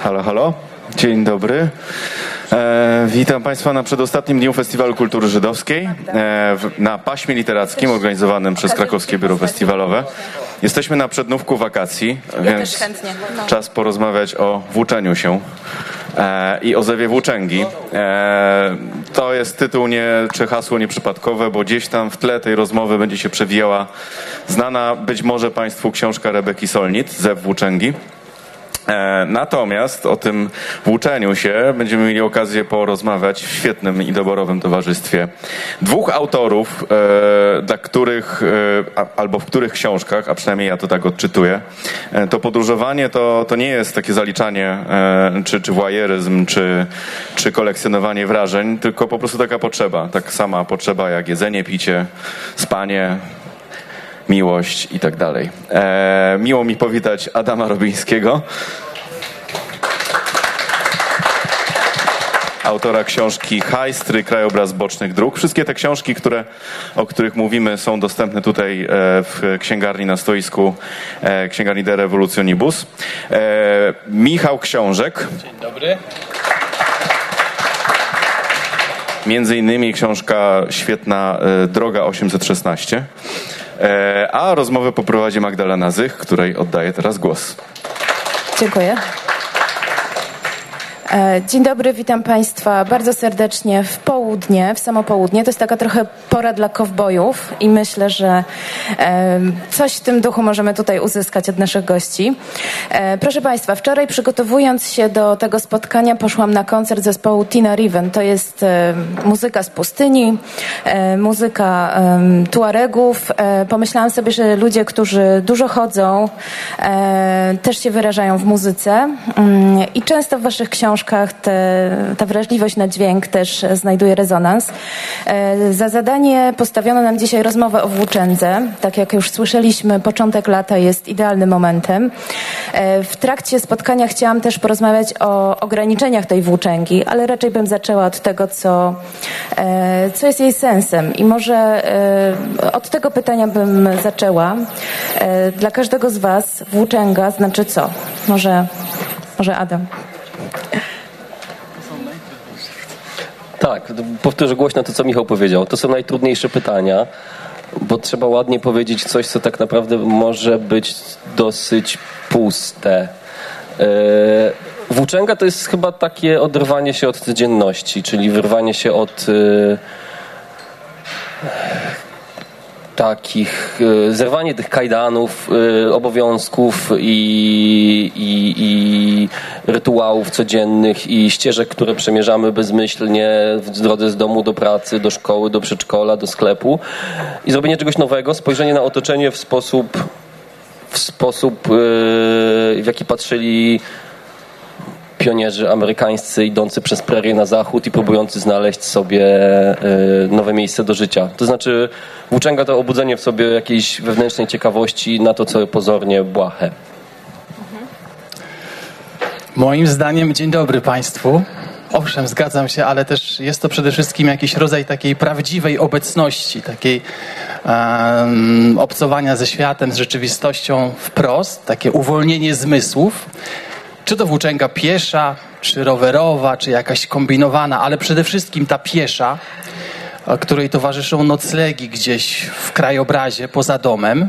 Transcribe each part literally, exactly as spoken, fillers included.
Halo, halo. Dzień dobry. E, witam Państwa na przedostatnim dniu Festiwalu Kultury Żydowskiej e, w, na paśmie literackim organizowanym przez Krakowskie Biuro Festiwalowe. Jesteśmy na przednówku wakacji, ja więc no. czas porozmawiać o włóczeniu się e, i o zewie włóczęgi. E, to jest tytuł nie, czy hasło nieprzypadkowe, bo gdzieś tam w tle tej rozmowy będzie się przewijała znana być może Państwu książka Rebeki Solnit, Zew włóczęgi. Natomiast o tym włóczeniu się będziemy mieli okazję porozmawiać w świetnym i doborowym towarzystwie dwóch autorów, e, dla których, e, albo w których książkach, a przynajmniej ja to tak odczytuję, e, to podróżowanie to, to nie jest takie zaliczanie, e, czy, czy woajeryzm, czy, czy kolekcjonowanie wrażeń, tylko po prostu taka potrzeba, tak sama potrzeba jak jedzenie, picie, spanie, miłość i tak dalej. E, miło mi powitać Adama Robińskiego, autora książki Hajstry, krajobraz bocznych dróg. Wszystkie te książki, które, o których mówimy, są dostępne tutaj e, w księgarni na stoisku e, księgarni De Revolutionibus. E, Michał Książek. Dzień dobry. Między innymi książka świetna e, Droga osiemset szesnaście. A rozmowę poprowadzi Magdalena Zych, której oddaję teraz głos. Dziękuję. Dzień dobry, witam Państwa bardzo serdecznie w południe, w samo południe. To jest taka trochę pora dla kowbojów i myślę, że coś w tym duchu możemy tutaj uzyskać od naszych gości. Proszę Państwa, wczoraj przygotowując się do tego spotkania poszłam na koncert zespołu Tina Riven. To jest muzyka z pustyni, muzyka Tuaregów. Pomyślałam sobie, że ludzie, którzy dużo chodzą, też się wyrażają w muzyce i często w Waszych książkach Te, ta wrażliwość na dźwięk też znajduje rezonans. E, za zadanie postawiono nam dzisiaj rozmowę o włóczędze. Tak jak już słyszeliśmy, początek lata jest idealnym momentem. E, w trakcie spotkania chciałam też porozmawiać o ograniczeniach tej włóczęgi, ale raczej bym zaczęła od tego, co, e, co jest jej sensem. I może e, od tego pytania bym zaczęła. E, dla każdego z Was włóczęga znaczy co? Może, może Adam? Tak, powtórzę głośno to, co Michał powiedział. To są najtrudniejsze pytania, bo trzeba ładnie powiedzieć coś, co tak naprawdę może być dosyć puste. Włóczęga to jest chyba takie oderwanie się od codzienności, czyli wyrwanie się od takich, zerwanie tych kajdanów, obowiązków i, i, i rytuałów codziennych i ścieżek, które przemierzamy bezmyślnie w drodze z domu do pracy, do szkoły, do przedszkola, do sklepu i zrobienie czegoś nowego, spojrzenie na otoczenie w sposób, w sposób w jaki patrzyli pionierzy amerykańscy idący przez prerię na zachód i próbujący znaleźć sobie nowe miejsce do życia. To znaczy włóczęga to obudzenie w sobie jakiejś wewnętrznej ciekawości na to, co pozornie błahe. Moim zdaniem dzień dobry Państwu. Owszem, zgadzam się, ale też jest to przede wszystkim jakiś rodzaj takiej prawdziwej obecności, takiej um, obcowania ze światem, z rzeczywistością wprost, takie uwolnienie zmysłów. Czy to włóczęga piesza, czy rowerowa, czy jakaś kombinowana, ale przede wszystkim ta piesza, której towarzyszą noclegi gdzieś w krajobrazie poza domem.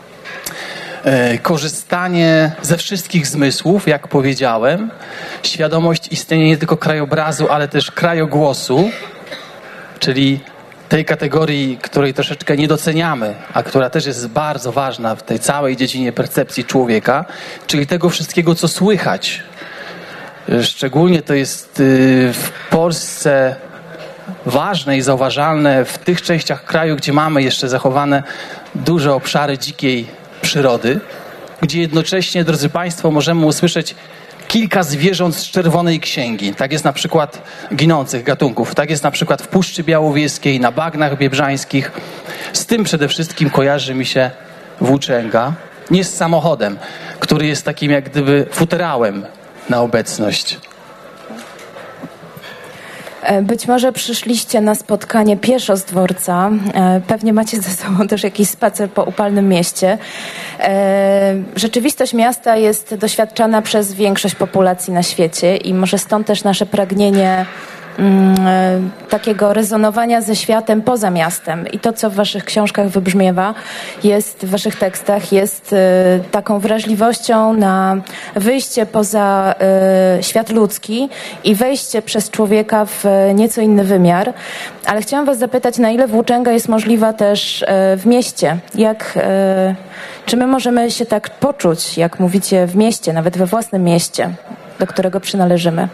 Korzystanie ze wszystkich zmysłów, jak powiedziałem, świadomość istnienia nie tylko krajobrazu, ale też krajogłosu, czyli tej kategorii, której troszeczkę nie doceniamy, a która też jest bardzo ważna w tej całej dziedzinie percepcji człowieka, czyli tego wszystkiego, co słychać. Szczególnie to jest w Polsce ważne i zauważalne w tych częściach kraju, gdzie mamy jeszcze zachowane duże obszary dzikiej przyrody, gdzie jednocześnie, drodzy Państwo, możemy usłyszeć kilka zwierząt z Czerwonej Księgi. Tak jest na przykład ginących gatunków. Tak jest na przykład w Puszczy Białowieskiej, na bagnach biebrzańskich. Z tym przede wszystkim kojarzy mi się włóczęga. Nie z samochodem, który jest takim jak gdyby futerałem na obecność. Być może przyszliście na spotkanie pieszo z dworca. Pewnie macie ze sobą też jakiś spacer po upalnym mieście. Rzeczywistość miasta jest doświadczana przez większość populacji na świecie i może stąd też nasze pragnienie takiego rezonowania ze światem poza miastem. I to, co w waszych książkach wybrzmiewa, jest w waszych tekstach, jest taką wrażliwością na wyjście poza świat ludzki i wejście przez człowieka w nieco inny wymiar. Ale chciałam was zapytać, na ile włóczęga jest możliwa też w mieście? Jak, czy my możemy się tak poczuć, jak mówicie, w mieście, nawet we własnym mieście, do którego przynależymy?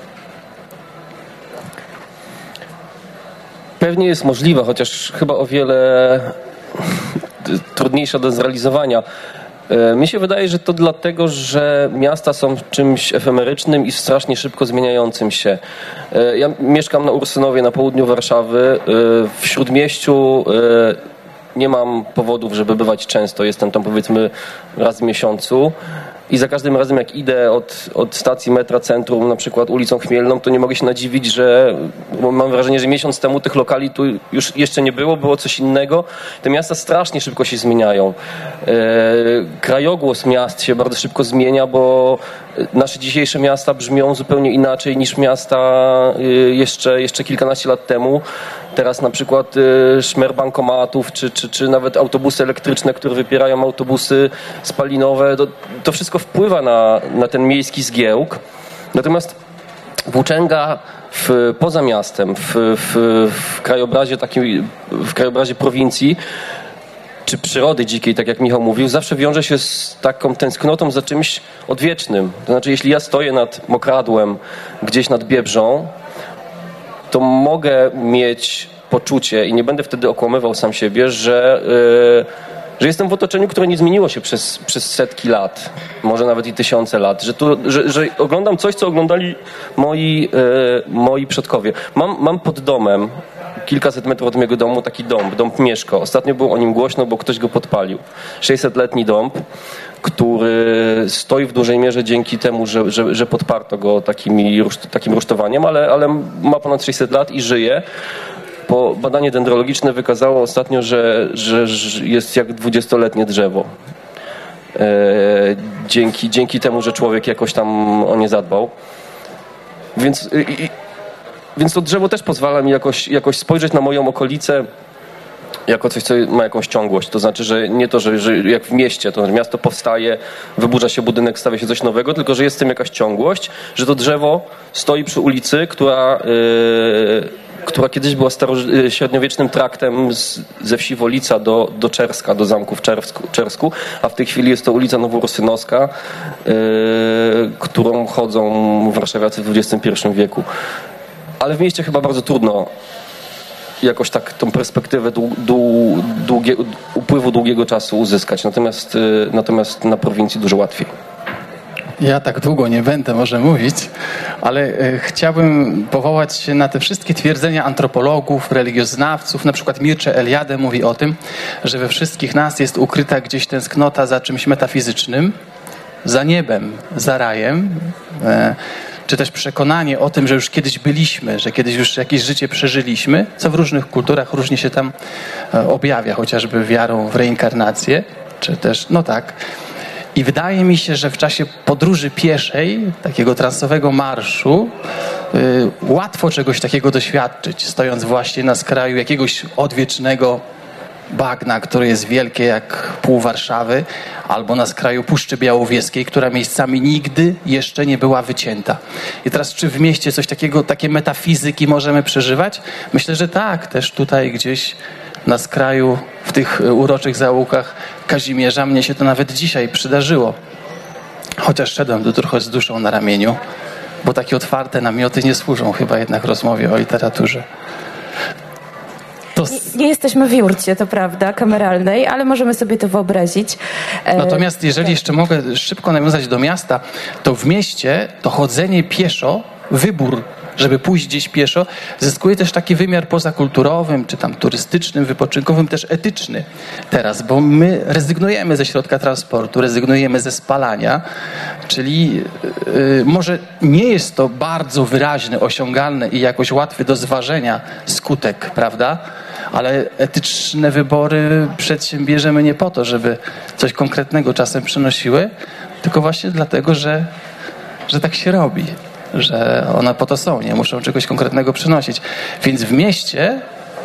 Pewnie jest możliwe, chociaż chyba o wiele trudniejsza do zrealizowania. Mi się wydaje, że to dlatego, że miasta są czymś efemerycznym i strasznie szybko zmieniającym się. Ja mieszkam na Ursynowie, na południu Warszawy. W Śródmieściu nie mam powodów, żeby bywać często. Jestem tam powiedzmy raz w miesiącu. I za każdym razem, jak idę od, od stacji metra centrum, na przykład ulicą Chmielną, to nie mogę się nadziwić, że bo mam wrażenie, że miesiąc temu tych lokali tu już jeszcze nie było, było coś innego. Te miasta strasznie szybko się zmieniają. E, krajogłos miast się bardzo szybko zmienia, bo nasze dzisiejsze miasta brzmią zupełnie inaczej niż miasta jeszcze, jeszcze kilkanaście lat temu. Teraz na przykład szmer bankomatów, czy, czy, czy nawet autobusy elektryczne, które wypierają autobusy spalinowe, to, to wszystko wpływa na, na ten miejski zgiełk. Natomiast włóczęga w, poza miastem, w, w, w krajobrazie takim, w krajobrazie prowincji, czy przyrody dzikiej, tak jak Michał mówił, zawsze wiąże się z taką tęsknotą za czymś odwiecznym. To znaczy, jeśli ja stoję nad Mokradłem, gdzieś nad Biebrzą, to mogę mieć poczucie i nie będę wtedy okłamywał sam siebie, że, yy, że jestem w otoczeniu, które nie zmieniło się przez, przez setki lat, może nawet i tysiące lat, że, tu, że, że oglądam coś, co oglądali moi, yy, moi przodkowie. Mam, mam pod domem, kilkaset metrów od mojego domu, taki dąb, dąb Mieszko. Ostatnio było o nim głośno, bo ktoś go podpalił. sześćsetletni dąb, który stoi w dużej mierze dzięki temu, że, że, że podparto go takimi, takim rusztowaniem, ale, ale ma ponad sześćset lat i żyje. Bo badanie dendrologiczne wykazało ostatnio, że, że, że jest jak dwudziestoletnie drzewo. E, dzięki, dzięki temu, że człowiek jakoś tam o nie zadbał. Więc, i, więc to drzewo też pozwala mi jakoś, jakoś spojrzeć na moją okolicę jako coś, co ma jakąś ciągłość. To znaczy, że nie to, że, że jak w mieście, to znaczy miasto powstaje, wyburza się budynek, stawia się coś nowego, tylko że jest w tym jakaś ciągłość, że to drzewo stoi przy ulicy, która, yy, która kiedyś była staro- średniowiecznym traktem z, ze wsi Wolica do, do Czerska, do zamku w Czersku, Czersku, a w tej chwili jest to ulica Noworussynowska, yy, którą chodzą warszawiacy w dwudziestym pierwszym wieku. Ale w mieście chyba bardzo trudno jakoś tak tą perspektywę dłu, dłu, długie, upływu długiego czasu uzyskać. Natomiast, natomiast na prowincji dużo łatwiej. Ja tak długo nie będę może mówić, ale e, chciałbym powołać się na te wszystkie twierdzenia antropologów, religioznawców. Na przykład Mircea Eliade mówi o tym, że we wszystkich nas jest ukryta gdzieś tęsknota za czymś metafizycznym, za niebem, za rajem, e, czy też przekonanie o tym, że już kiedyś byliśmy, że kiedyś już jakieś życie przeżyliśmy, co w różnych kulturach różnie się tam objawia, chociażby wiarą w reinkarnację, czy też, no tak. I wydaje mi się, że w czasie podróży pieszej, takiego transowego marszu, yy, łatwo czegoś takiego doświadczyć, stojąc właśnie na skraju jakiegoś odwiecznego bagna, które jest wielkie jak pół Warszawy, albo na skraju Puszczy Białowieskiej, która miejscami nigdy jeszcze nie była wycięta. I teraz, czy w mieście coś takiego, takie metafizyki możemy przeżywać? Myślę, że tak. Też tutaj gdzieś na skraju, w tych uroczych zaułkach Kazimierza, mnie się to nawet dzisiaj przydarzyło. Chociaż szedłem tu trochę z duszą na ramieniu, bo takie otwarte namioty nie służą chyba jednak rozmowie o literaturze. To... Nie, nie jesteśmy w jurcie, to prawda, kameralnej, ale możemy sobie to wyobrazić. Natomiast jeżeli jeszcze mogę szybko nawiązać do miasta, to w mieście to chodzenie pieszo, wybór żeby pójść gdzieś pieszo, zyskuje też taki wymiar pozakulturowym, czy tam turystycznym, wypoczynkowym, też etyczny teraz, bo my rezygnujemy ze środka transportu, rezygnujemy ze spalania, czyli yy, może nie jest to bardzo wyraźny, osiągalny i jakoś łatwy do zważenia skutek, prawda? Ale etyczne wybory przedsiębierzemy nie po to, żeby coś konkretnego czasem przynosiły, tylko właśnie dlatego, że, że tak się robi, że one po to są, nie muszą czegoś konkretnego przynosić. Więc w mieście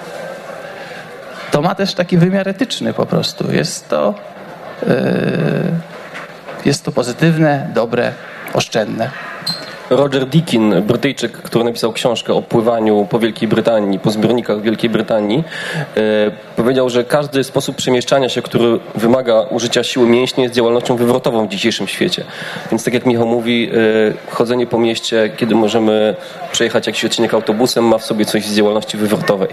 to ma też taki wymiar etyczny po prostu. Jest to, yy, jest to pozytywne, dobre, oszczędne. Roger Deakin, Brytyjczyk, który napisał książkę o pływaniu po Wielkiej Brytanii, po zbiornikach Wielkiej Brytanii, e, powiedział, że każdy sposób przemieszczania się, który wymaga użycia siły mięśni, jest działalnością wywrotową w dzisiejszym świecie. Więc tak jak Michał mówi, e, chodzenie po mieście, kiedy możemy przejechać jakiś odcinek autobusem, ma w sobie coś z działalności wywrotowej.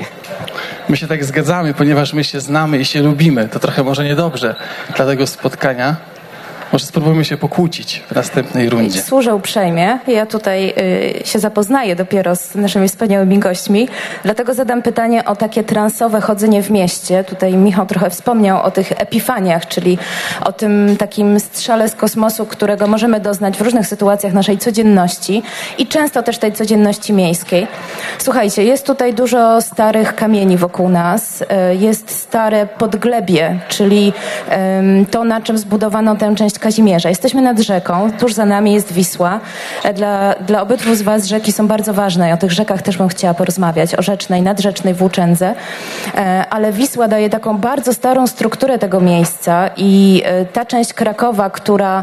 My się tak zgadzamy, ponieważ my się znamy i się lubimy. To trochę może niedobrze dla tego spotkania. Może spróbujmy się pokłócić w następnej rundzie. Służę uprzejmie. Ja tutaj y, się zapoznaję dopiero z naszymi wspaniałymi gośćmi, dlatego zadam pytanie o takie transowe chodzenie w mieście. Tutaj Michał trochę wspomniał o tych epifaniach, czyli o tym takim strzale z kosmosu, którego możemy doznać w różnych sytuacjach naszej codzienności i często też tej codzienności miejskiej. Słuchajcie, jest tutaj dużo starych kamieni wokół nas. Y, jest stare podglebie, czyli y, to, na czym zbudowano tę część Kazimierza. Jesteśmy nad rzeką, tuż za nami jest Wisła. Dla, dla obydwu z was rzeki są bardzo ważne i o tych rzekach też bym chciała porozmawiać, o rzecznej, nadrzecznej Włóczędze. Ale Wisła daje taką bardzo starą strukturę tego miejsca i ta część Krakowa, która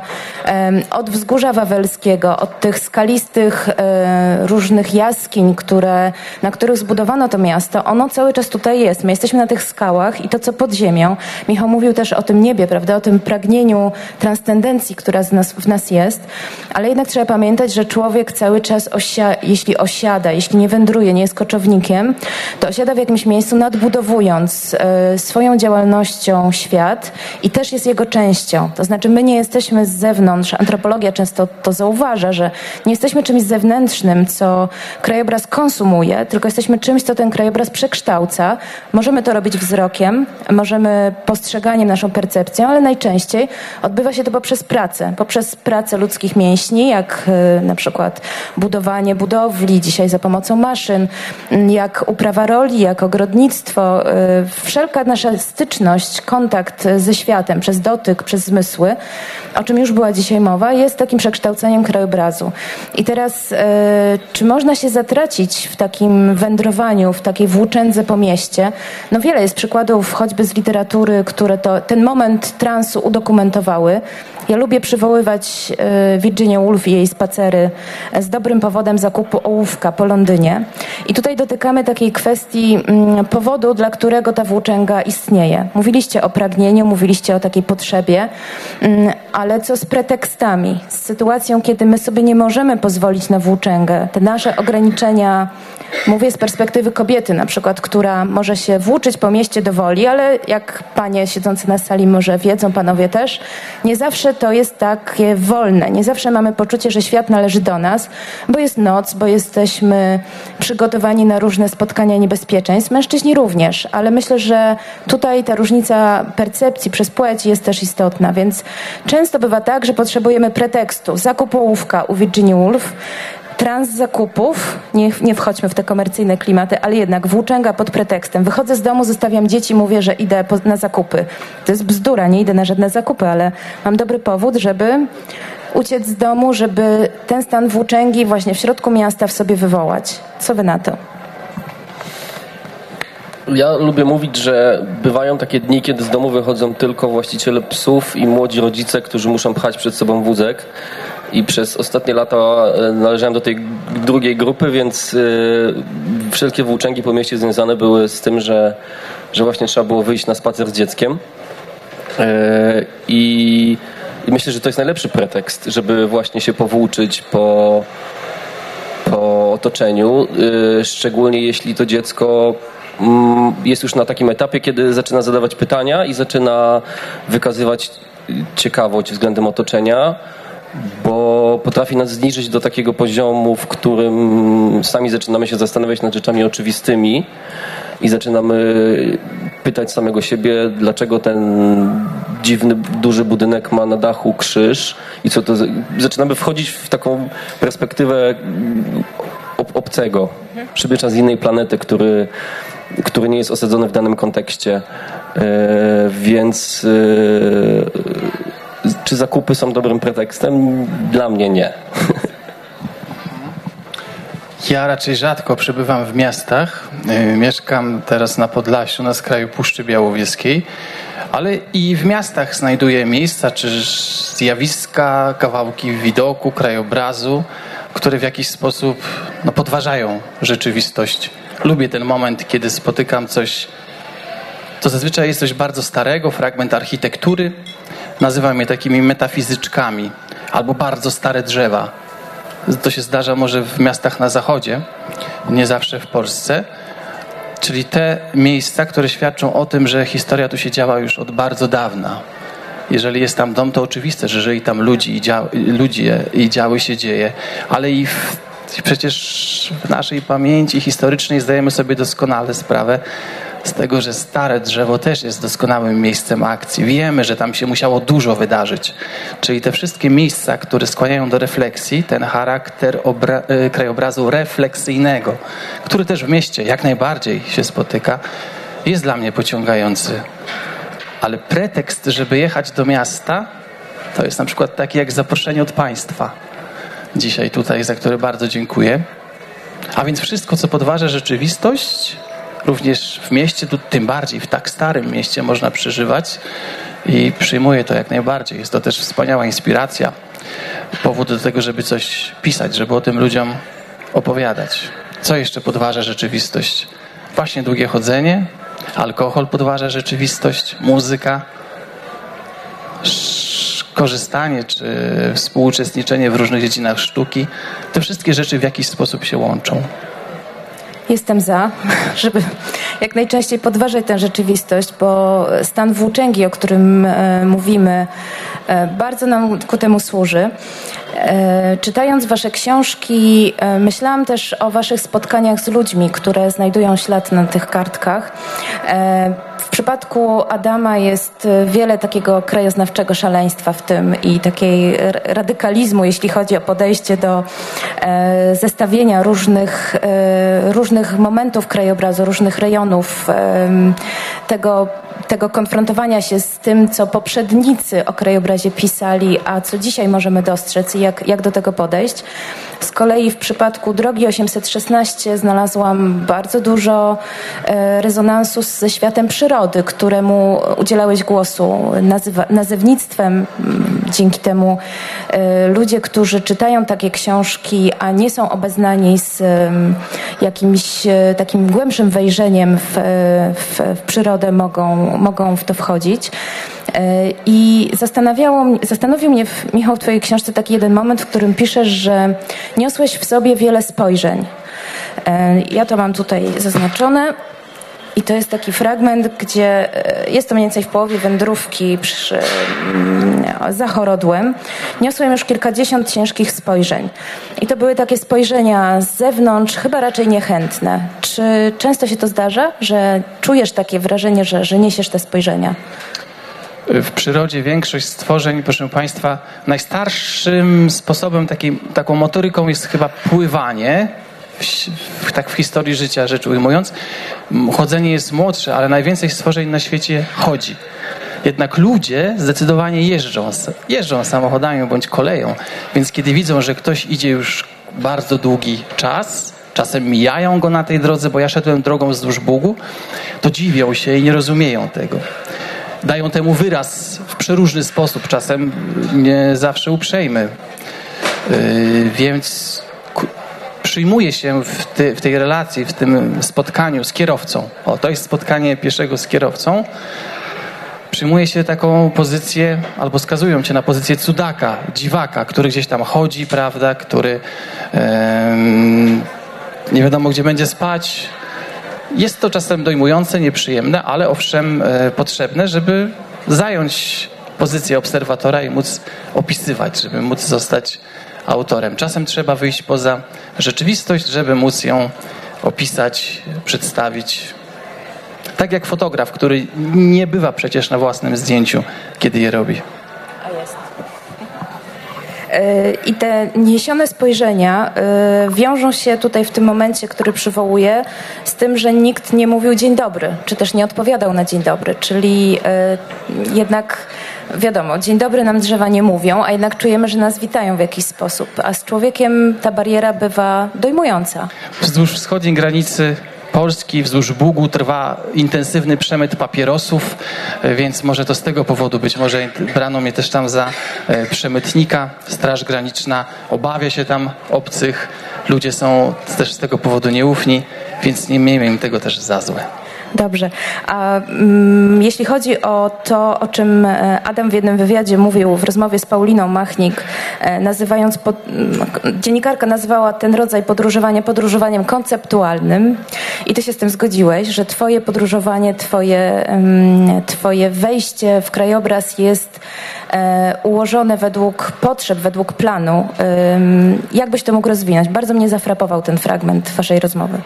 od Wzgórza Wawelskiego, od tych skalistych różnych jaskiń, które, na których zbudowano to miasto, ono cały czas tutaj jest. My jesteśmy na tych skałach i to, co pod ziemią. Michał mówił też o tym niebie, prawda, o tym pragnieniu transcendencji, która z nas, w nas jest, ale jednak trzeba pamiętać, że człowiek cały czas, osia, jeśli osiada, jeśli nie wędruje, nie jest koczownikiem, to osiada w jakimś miejscu, nadbudowując y, swoją działalnością świat i też jest jego częścią. To znaczy my nie jesteśmy z zewnątrz. Antropologia często to zauważa, że nie jesteśmy czymś zewnętrznym, co krajobraz konsumuje, tylko jesteśmy czymś, co ten krajobraz przekształca. Możemy to robić wzrokiem, możemy postrzeganiem, naszą percepcją, ale najczęściej odbywa się to poprzez pracę, poprzez pracę ludzkich mięśni, jak y, na przykład budowanie budowli, dzisiaj za pomocą maszyn, jak uprawa roli, jak ogrodnictwo. Y, wszelka nasza styczność, kontakt ze światem, przez dotyk, przez zmysły, o czym już była dzisiaj mowa, jest takim przekształceniem krajobrazu. I teraz, y, czy można się zatracić w takim wędrowaniu, w takiej włóczędze po mieście? No wiele jest przykładów, choćby z literatury, które to, ten moment transu udokumentowały. Ja lubię przywoływać Virginię Woolf i jej spacery z dobrym powodem zakupu ołówka po Londynie. I tutaj dotykamy takiej kwestii powodu, dla którego ta włóczęga istnieje. Mówiliście o pragnieniu, mówiliście o takiej potrzebie, ale co z pretekstami? Z sytuacją, kiedy my sobie nie możemy pozwolić na włóczęgę. Te nasze ograniczenia, mówię z perspektywy kobiety na przykład, która może się włóczyć po mieście do woli, ale jak panie siedzące na sali może wiedzą, panowie też, nie zawsze to jest takie wolne. Nie zawsze mamy poczucie, że świat należy do nas, bo jest noc, bo jesteśmy przygotowani na różne spotkania niebezpieczeństw. Mężczyźni również, ale myślę, że tutaj ta różnica percepcji przez płeć jest też istotna, więc często bywa tak, że potrzebujemy pretekstu. Zakup ołówka u Virginia Woolf, trans zakupów, nie, nie wchodźmy w te komercyjne klimaty, ale jednak włóczęga pod pretekstem. Wychodzę z domu, zostawiam dzieci, mówię, że idę po, na zakupy. To jest bzdura, nie idę na żadne zakupy, ale mam dobry powód, żeby uciec z domu, żeby ten stan włóczęgi właśnie w środku miasta w sobie wywołać. Co wy na to? Ja lubię mówić, że bywają takie dni, kiedy z domu wychodzą tylko właściciele psów i młodzi rodzice, którzy muszą pchać przed sobą wózek. I przez ostatnie lata należałem do tej drugiej grupy, więc yy, wszelkie włóczęgi po mieście związane były z tym, że, że właśnie trzeba było wyjść na spacer z dzieckiem. Yy, i, I myślę, że to jest najlepszy pretekst, żeby właśnie się powłóczyć po, po otoczeniu, yy, szczególnie jeśli to dziecko jest już na takim etapie, kiedy zaczyna zadawać pytania i zaczyna wykazywać ciekawość względem otoczenia, bo bo potrafi nas zniżyć do takiego poziomu, w którym sami zaczynamy się zastanawiać nad rzeczami oczywistymi i zaczynamy pytać samego siebie, dlaczego ten dziwny, duży budynek ma na dachu krzyż i co to... Zaczynamy wchodzić w taką perspektywę ob- obcego, przybycza z innej planety, który, który nie jest osadzony w danym kontekście. Yy, więc yy, czy zakupy są dobrym pretekstem? Dla mnie nie. Ja raczej rzadko przebywam w miastach. Mieszkam teraz na Podlasiu, na skraju Puszczy Białowieskiej, ale i w miastach znajduję miejsca czy zjawiska, kawałki widoku, krajobrazu, które w jakiś sposób no, podważają rzeczywistość. Lubię ten moment, kiedy spotykam coś, to zazwyczaj jest coś bardzo starego, fragment architektury. Nazywam je takimi metafizyczkami albo bardzo stare drzewa. To się zdarza może w miastach na zachodzie, nie zawsze w Polsce. Czyli te miejsca, które świadczą o tym, że historia tu się działa już od bardzo dawna. Jeżeli jest tam dom, to oczywiste, że żyli tam ludzi i dzia- ludzie i działy się dzieje. Ale i w, przecież w naszej pamięci historycznej zdajemy sobie doskonale sprawę z tego, że stare drzewo też jest doskonałym miejscem akcji. Wiemy, że tam się musiało dużo wydarzyć. Czyli te wszystkie miejsca, które skłaniają do refleksji, ten charakter obra- krajobrazu refleksyjnego, który też w mieście jak najbardziej się spotyka, jest dla mnie pociągający. Ale pretekst, żeby jechać do miasta, to jest na przykład taki jak zaproszenie od państwa. Dzisiaj tutaj, za które bardzo dziękuję. A więc wszystko, co podważa rzeczywistość, również w mieście, tu tym bardziej w tak starym mieście można przeżywać i przyjmuję to jak najbardziej. Jest to też wspaniała inspiracja, powód do tego, żeby coś pisać, żeby o tym ludziom opowiadać. Co jeszcze podważa rzeczywistość? Właśnie długie chodzenie, alkohol podważa rzeczywistość, muzyka, korzystanie czy współuczestniczenie w różnych dziedzinach sztuki. Te wszystkie rzeczy w jakiś sposób się łączą. Jestem za, żeby jak najczęściej podważać tę rzeczywistość, bo stan włóczęgi, o którym e, mówimy, e, bardzo nam ku temu służy. E, czytając wasze książki, e, myślałam też o waszych spotkaniach z ludźmi, które znajdują ślad na tych kartkach. E, w przypadku Adama jest wiele takiego krajoznawczego szaleństwa w tym i takiej radykalizmu, jeśli chodzi o podejście do e, zestawienia różnych, e, różnych momentów krajobrazu, różnych rejonów, e, tego, tego konfrontowania się z tym, co poprzednicy o krajobrazie pisali, a co dzisiaj możemy dostrzec i jak, jak do tego podejść. Z kolei w przypadku Drogi osiemset szesnaście znalazłam bardzo dużo e, rezonansu ze światem przyrody, któremu udzielałeś głosu. Nazywa, nazewnictwem dzięki temu e, ludzie, którzy czytają takie książki, a nie są obeznani z e, jakimś e, takim głębszym wejrzeniem w, w, w przyrodę, mogą, mogą w to wchodzić. I zastanawiało, zastanowił mnie, Michał, w twojej książce taki jeden moment, w którym piszesz, że niosłeś w sobie wiele spojrzeń. Ja to mam tutaj zaznaczone. I to jest taki fragment, gdzie jest to mniej więcej w połowie wędrówki przy, za Chorodłem. Niosłem już kilkadziesiąt ciężkich spojrzeń. I to były takie spojrzenia z zewnątrz, chyba raczej niechętne. Czy często się to zdarza, że czujesz takie wrażenie, że, że niesiesz te spojrzenia? W przyrodzie większość stworzeń, proszę Państwa, najstarszym sposobem, takiej, taką motoryką jest chyba pływanie, w, w, tak w historii życia rzecz ujmując. Chodzenie jest młodsze, ale najwięcej stworzeń na świecie chodzi. Jednak ludzie zdecydowanie jeżdżą, jeżdżą samochodami bądź koleją, więc kiedy widzą, że ktoś idzie już bardzo długi czas, czasem mijają go na tej drodze, bo ja szedłem drogą wzdłuż Bugu, to dziwią się i nie rozumieją tego. Dają temu wyraz w przeróżny sposób, czasem nie zawsze uprzejmy. Yy, więc ku, przyjmuje się w, ty, w tej relacji, w tym spotkaniu z kierowcą. O, to jest spotkanie pieszego z kierowcą. Przyjmuje się taką pozycję, albo skazują cię na pozycję cudaka, dziwaka, który gdzieś tam chodzi, prawda, który yy, nie wiadomo gdzie będzie spać. Jest to czasem dojmujące, nieprzyjemne, ale owszem e, potrzebne, żeby zająć pozycję obserwatora i móc opisywać, żeby móc zostać autorem. Czasem trzeba wyjść poza rzeczywistość, żeby móc ją opisać, przedstawić. Tak jak fotograf, który nie bywa przecież na własnym zdjęciu, kiedy je robi. A jest. I te niesione spojrzenia wiążą się tutaj w tym momencie, który przywołuję, z tym, że nikt nie mówił dzień dobry, czy też nie odpowiadał na dzień dobry, czyli jednak wiadomo, dzień dobry nam drzewa nie mówią, a jednak czujemy, że nas witają w jakiś sposób, a z człowiekiem ta bariera bywa dojmująca. Wzdłuż wschodniej granicy Polski, wzdłuż Bugu trwa intensywny przemyt papierosów, więc może to z tego powodu być. Może brano mnie też tam za przemytnika. Straż Graniczna obawia się tam obcych. Ludzie są też z tego powodu nieufni, więc nie miejmy im tego też za złe. Dobrze. A mm, jeśli chodzi o to, o czym Adam w jednym wywiadzie mówił w rozmowie z Pauliną Machnik, e, nazywając, pod, dziennikarka nazwała ten rodzaj podróżowania podróżowaniem konceptualnym i ty się z tym zgodziłeś, że twoje podróżowanie, twoje, mm, twoje wejście w krajobraz jest e, ułożone według potrzeb, według planu. E, jak byś to mógł rozwinąć? Bardzo mnie zafrapował ten fragment waszej rozmowy.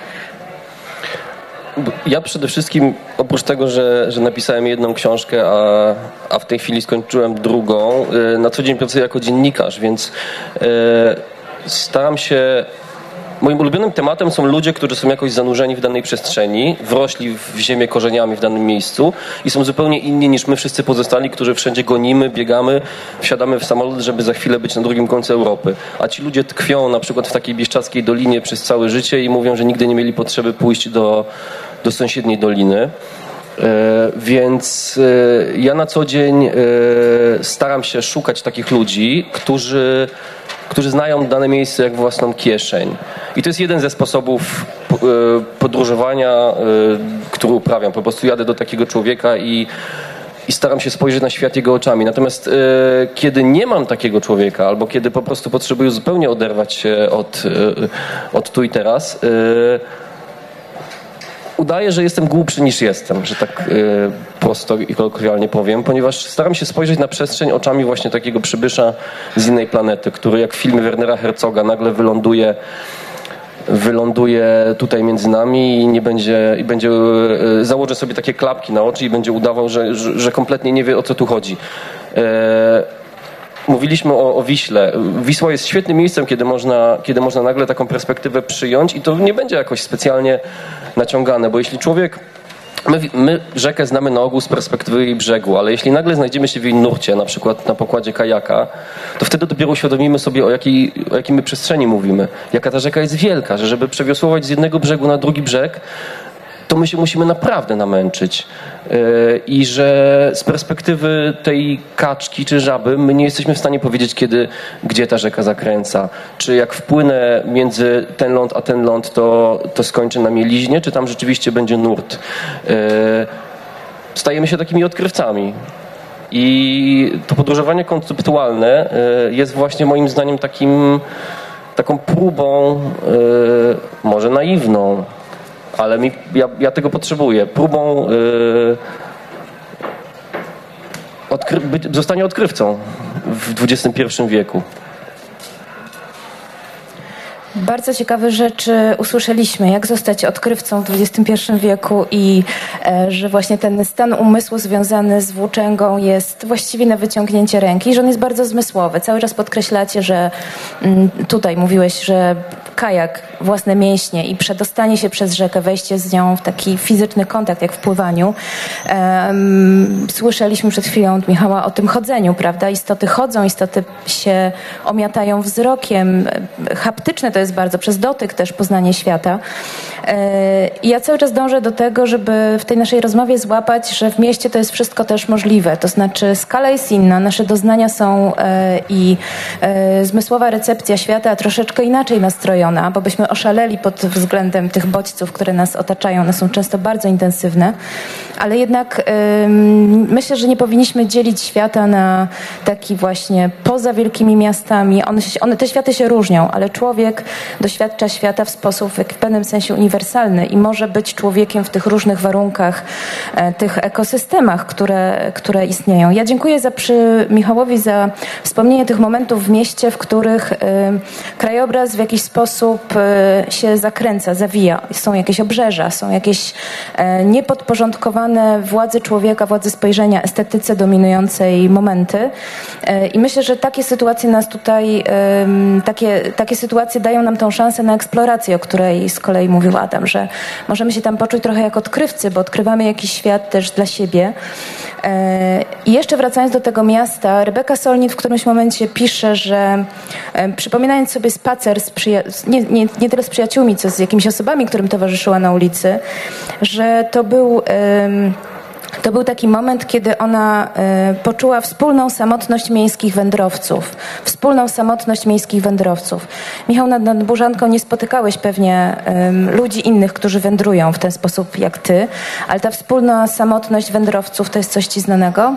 Ja przede wszystkim, oprócz tego, że, że napisałem jedną książkę, a, a w tej chwili skończyłem drugą, na co dzień pracuję jako dziennikarz, więc e, staram się... Moim ulubionym tematem są ludzie, którzy są jakoś zanurzeni w danej przestrzeni, wrośli w ziemię korzeniami w danym miejscu i są zupełnie inni niż my wszyscy pozostali, którzy wszędzie gonimy, biegamy, wsiadamy w samolot, żeby za chwilę być na drugim końcu Europy. A ci ludzie tkwią na przykład w takiej bieszczackiej dolinie przez całe życie i mówią, że nigdy nie mieli potrzeby pójść do, do sąsiedniej doliny. E, więc e, ja na co dzień e, staram się szukać takich ludzi, którzy którzy znają dane miejsce jak własną kieszeń. I to jest jeden ze sposobów podróżowania, który uprawiam. Po prostu jadę do takiego człowieka i, i staram się spojrzeć na świat jego oczami. Natomiast kiedy nie mam takiego człowieka, albo kiedy po prostu potrzebuję zupełnie oderwać się od, od tu i teraz, udaję, że jestem głupszy niż jestem, że tak y, prosto i kolokwialnie powiem, ponieważ staram się spojrzeć na przestrzeń oczami właśnie takiego przybysza z innej planety, który jak w filmie Wernera Herzoga nagle wyląduje wyląduje tutaj między nami i nie będzie, i będzie y, założy sobie takie klapki na oczy i będzie udawał, że, że, że kompletnie nie wie, o co tu chodzi. Y, Mówiliśmy o, o Wiśle. Wisła jest świetnym miejscem, kiedy można, kiedy można nagle taką perspektywę przyjąć i to nie będzie jakoś specjalnie naciągane, bo jeśli człowiek... My, my rzekę znamy na ogół z perspektywy jej brzegu, ale jeśli nagle znajdziemy się w jej nurcie, na przykład na pokładzie kajaka, to wtedy dopiero uświadomimy sobie, o jakiej, o jakiej my przestrzeni mówimy. Jaka ta rzeka jest wielka, że żeby przewiosłować z jednego brzegu na drugi brzeg, to my się musimy naprawdę namęczyć. I że z perspektywy tej kaczki czy żaby my nie jesteśmy w stanie powiedzieć, kiedy, gdzie ta rzeka zakręca. Czy jak wpłynę między ten ląd a ten ląd, to, to skończy na mieliźnie, czy tam rzeczywiście będzie nurt. Stajemy się takimi odkrywcami. I to podróżowanie konceptualne jest właśnie moim zdaniem takim, taką próbą, może naiwną, ale mi, ja, ja tego potrzebuję. Próbą yy, odkry- być, zostania odkrywcą w dwudziestym pierwszym wieku. Bardzo ciekawe rzeczy usłyszeliśmy, jak zostać odkrywcą w dwudziestym pierwszym wieku i e, że właśnie ten stan umysłu związany z włóczęgą jest właściwie na wyciągnięcie ręki, że on jest bardzo zmysłowy. Cały czas podkreślacie, że m, tutaj mówiłeś, że kajak, własne mięśnie i przedostanie się przez rzekę, wejście z nią w taki fizyczny kontakt, jak w pływaniu. E, słyszeliśmy przed chwilą od Michała o tym chodzeniu, prawda? Istoty chodzą, istoty się omiatają wzrokiem. Haptyczne to jest bardzo, przez dotyk też poznanie świata. I ja cały czas dążę do tego, żeby w tej naszej rozmowie złapać, że w mieście to jest wszystko też możliwe. To znaczy skala jest inna, nasze doznania są i zmysłowa recepcja świata troszeczkę inaczej nastrojona, bo byśmy oszaleli pod względem tych bodźców, które nas otaczają. One są często bardzo intensywne, ale jednak ym, myślę, że nie powinniśmy dzielić świata na taki właśnie poza wielkimi miastami. One, się, one, te światy się różnią, ale człowiek doświadcza świata w sposób w pewnym sensie uniwersalny i może być człowiekiem w tych różnych warunkach, e, tych ekosystemach, które, które istnieją. Ja dziękuję za przy Michałowi za wspomnienie tych momentów w mieście, w których y, krajobraz w jakiś sposób y, się zakręca, zawija. Są jakieś obrzeża, są jakieś y, niepodporządkowane władzy człowieka, władzy spojrzenia, estetyce dominującej momenty. Y, I myślę, że takie sytuacje nas tutaj, y, takie, takie sytuacje dają nam tą szansę na eksplorację, o której z kolei mówił Adam, że możemy się tam poczuć trochę jak odkrywcy, bo odkrywamy jakiś świat też dla siebie. I jeszcze wracając do tego miasta, Rebeka Solnit w którymś momencie pisze, że e, przypominając sobie spacer z przyja- nie, nie, nie tyle z przyjaciółmi, co z jakimiś osobami, którym towarzyszyła na ulicy, że to był... E, To był taki moment, kiedy ona e, poczuła wspólną samotność miejskich wędrowców. Wspólną samotność miejskich wędrowców. Michał, nad, nad Burzanką nie spotykałeś pewnie e, ludzi innych, którzy wędrują w ten sposób jak ty, ale ta wspólna samotność wędrowców to jest coś ci znanego?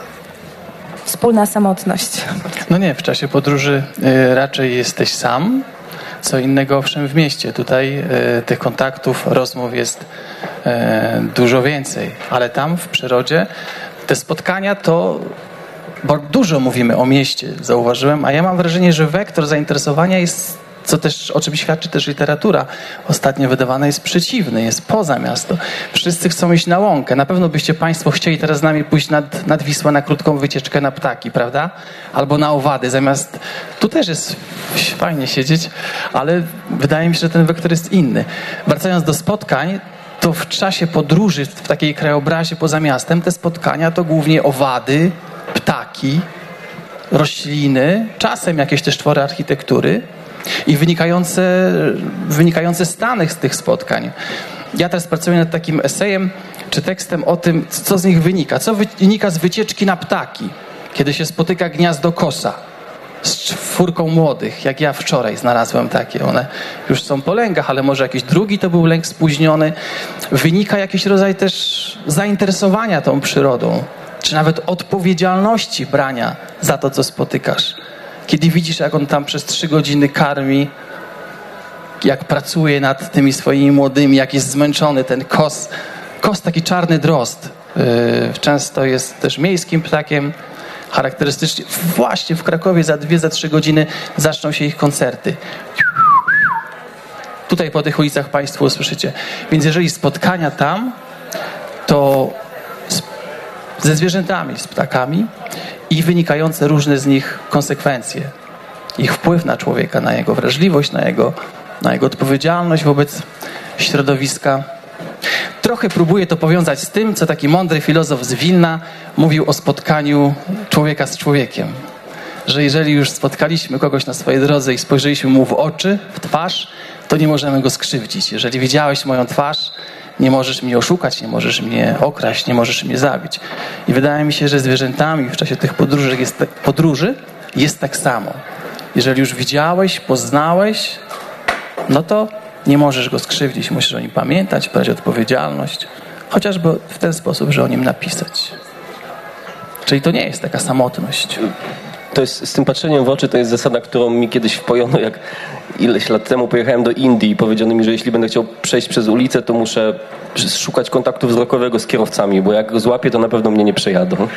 Wspólna samotność. No nie, w czasie podróży y, raczej jesteś sam. Co innego owszem w mieście. Tutaj y, tych kontaktów, rozmów jest y, dużo więcej. Ale tam w przyrodzie te spotkania to... Bo dużo mówimy o mieście, zauważyłem, a ja mam wrażenie, że wektor zainteresowania jest, co też, o czym świadczy też literatura ostatnio wydawana, jest przeciwny, jest poza miasto. Wszyscy chcą iść na łąkę. Na pewno byście państwo chcieli teraz z nami pójść nad, nad Wisłę na krótką wycieczkę na ptaki, prawda? Albo na owady, zamiast... Tu też jest fajnie siedzieć, ale wydaje mi się, że ten wektor jest inny. Wracając do spotkań, to w czasie podróży w takiej krajobrazie poza miastem te spotkania to głównie owady, ptaki, rośliny, czasem jakieś też twory architektury i wynikające, wynikające stany z tych spotkań. Ja teraz pracuję nad takim esejem czy tekstem o tym, co z nich wynika. Co wynika z wycieczki na ptaki, kiedy się spotyka gniazdo kosa z czwórką młodych, jak ja wczoraj znalazłem takie. One już są po lęgach, ale może jakiś drugi to był lęk spóźniony. Wynika jakiś rodzaj też zainteresowania tą przyrodą, czy nawet odpowiedzialności brania za to, co spotykasz. Kiedy widzisz, jak on tam przez trzy godziny karmi, jak pracuje nad tymi swoimi młodymi, jak jest zmęczony ten kos. Kos, taki czarny drozd. Yy, często jest też miejskim ptakiem. Charakterystycznie właśnie w Krakowie za dwie, za trzy godziny zaczną się ich koncerty. Tutaj po tych ulicach państwo usłyszycie. Więc jeżeli spotkania tam, to z, ze zwierzętami, z ptakami i wynikające różne z nich konsekwencje. Ich wpływ na człowieka, na jego wrażliwość, na jego, na jego odpowiedzialność wobec środowiska. Trochę próbuję to powiązać z tym, co taki mądry filozof z Wilna mówił o spotkaniu człowieka z człowiekiem. Że jeżeli już spotkaliśmy kogoś na swojej drodze i spojrzeliśmy mu w oczy, w twarz, to nie możemy go skrzywdzić. Jeżeli widziałeś moją twarz, nie możesz mnie oszukać, nie możesz mnie okraść, nie możesz mnie zabić. I wydaje mi się, że zwierzętami w czasie tych podróży jest, podróży jest tak samo. Jeżeli już widziałeś, poznałeś, no to nie możesz go skrzywdzić, musisz o nim pamiętać, brać odpowiedzialność, chociażby w ten sposób, że o nim napisać. Czyli to nie jest taka samotność. To jest, z tym patrzeniem w oczy to jest zasada, którą mi kiedyś wpojono, jak ileś lat temu pojechałem do Indii i powiedziano mi, że jeśli będę chciał przejść przez ulicę, to muszę szukać kontaktu wzrokowego z kierowcami, bo jak go złapię, to na pewno mnie nie przejadą.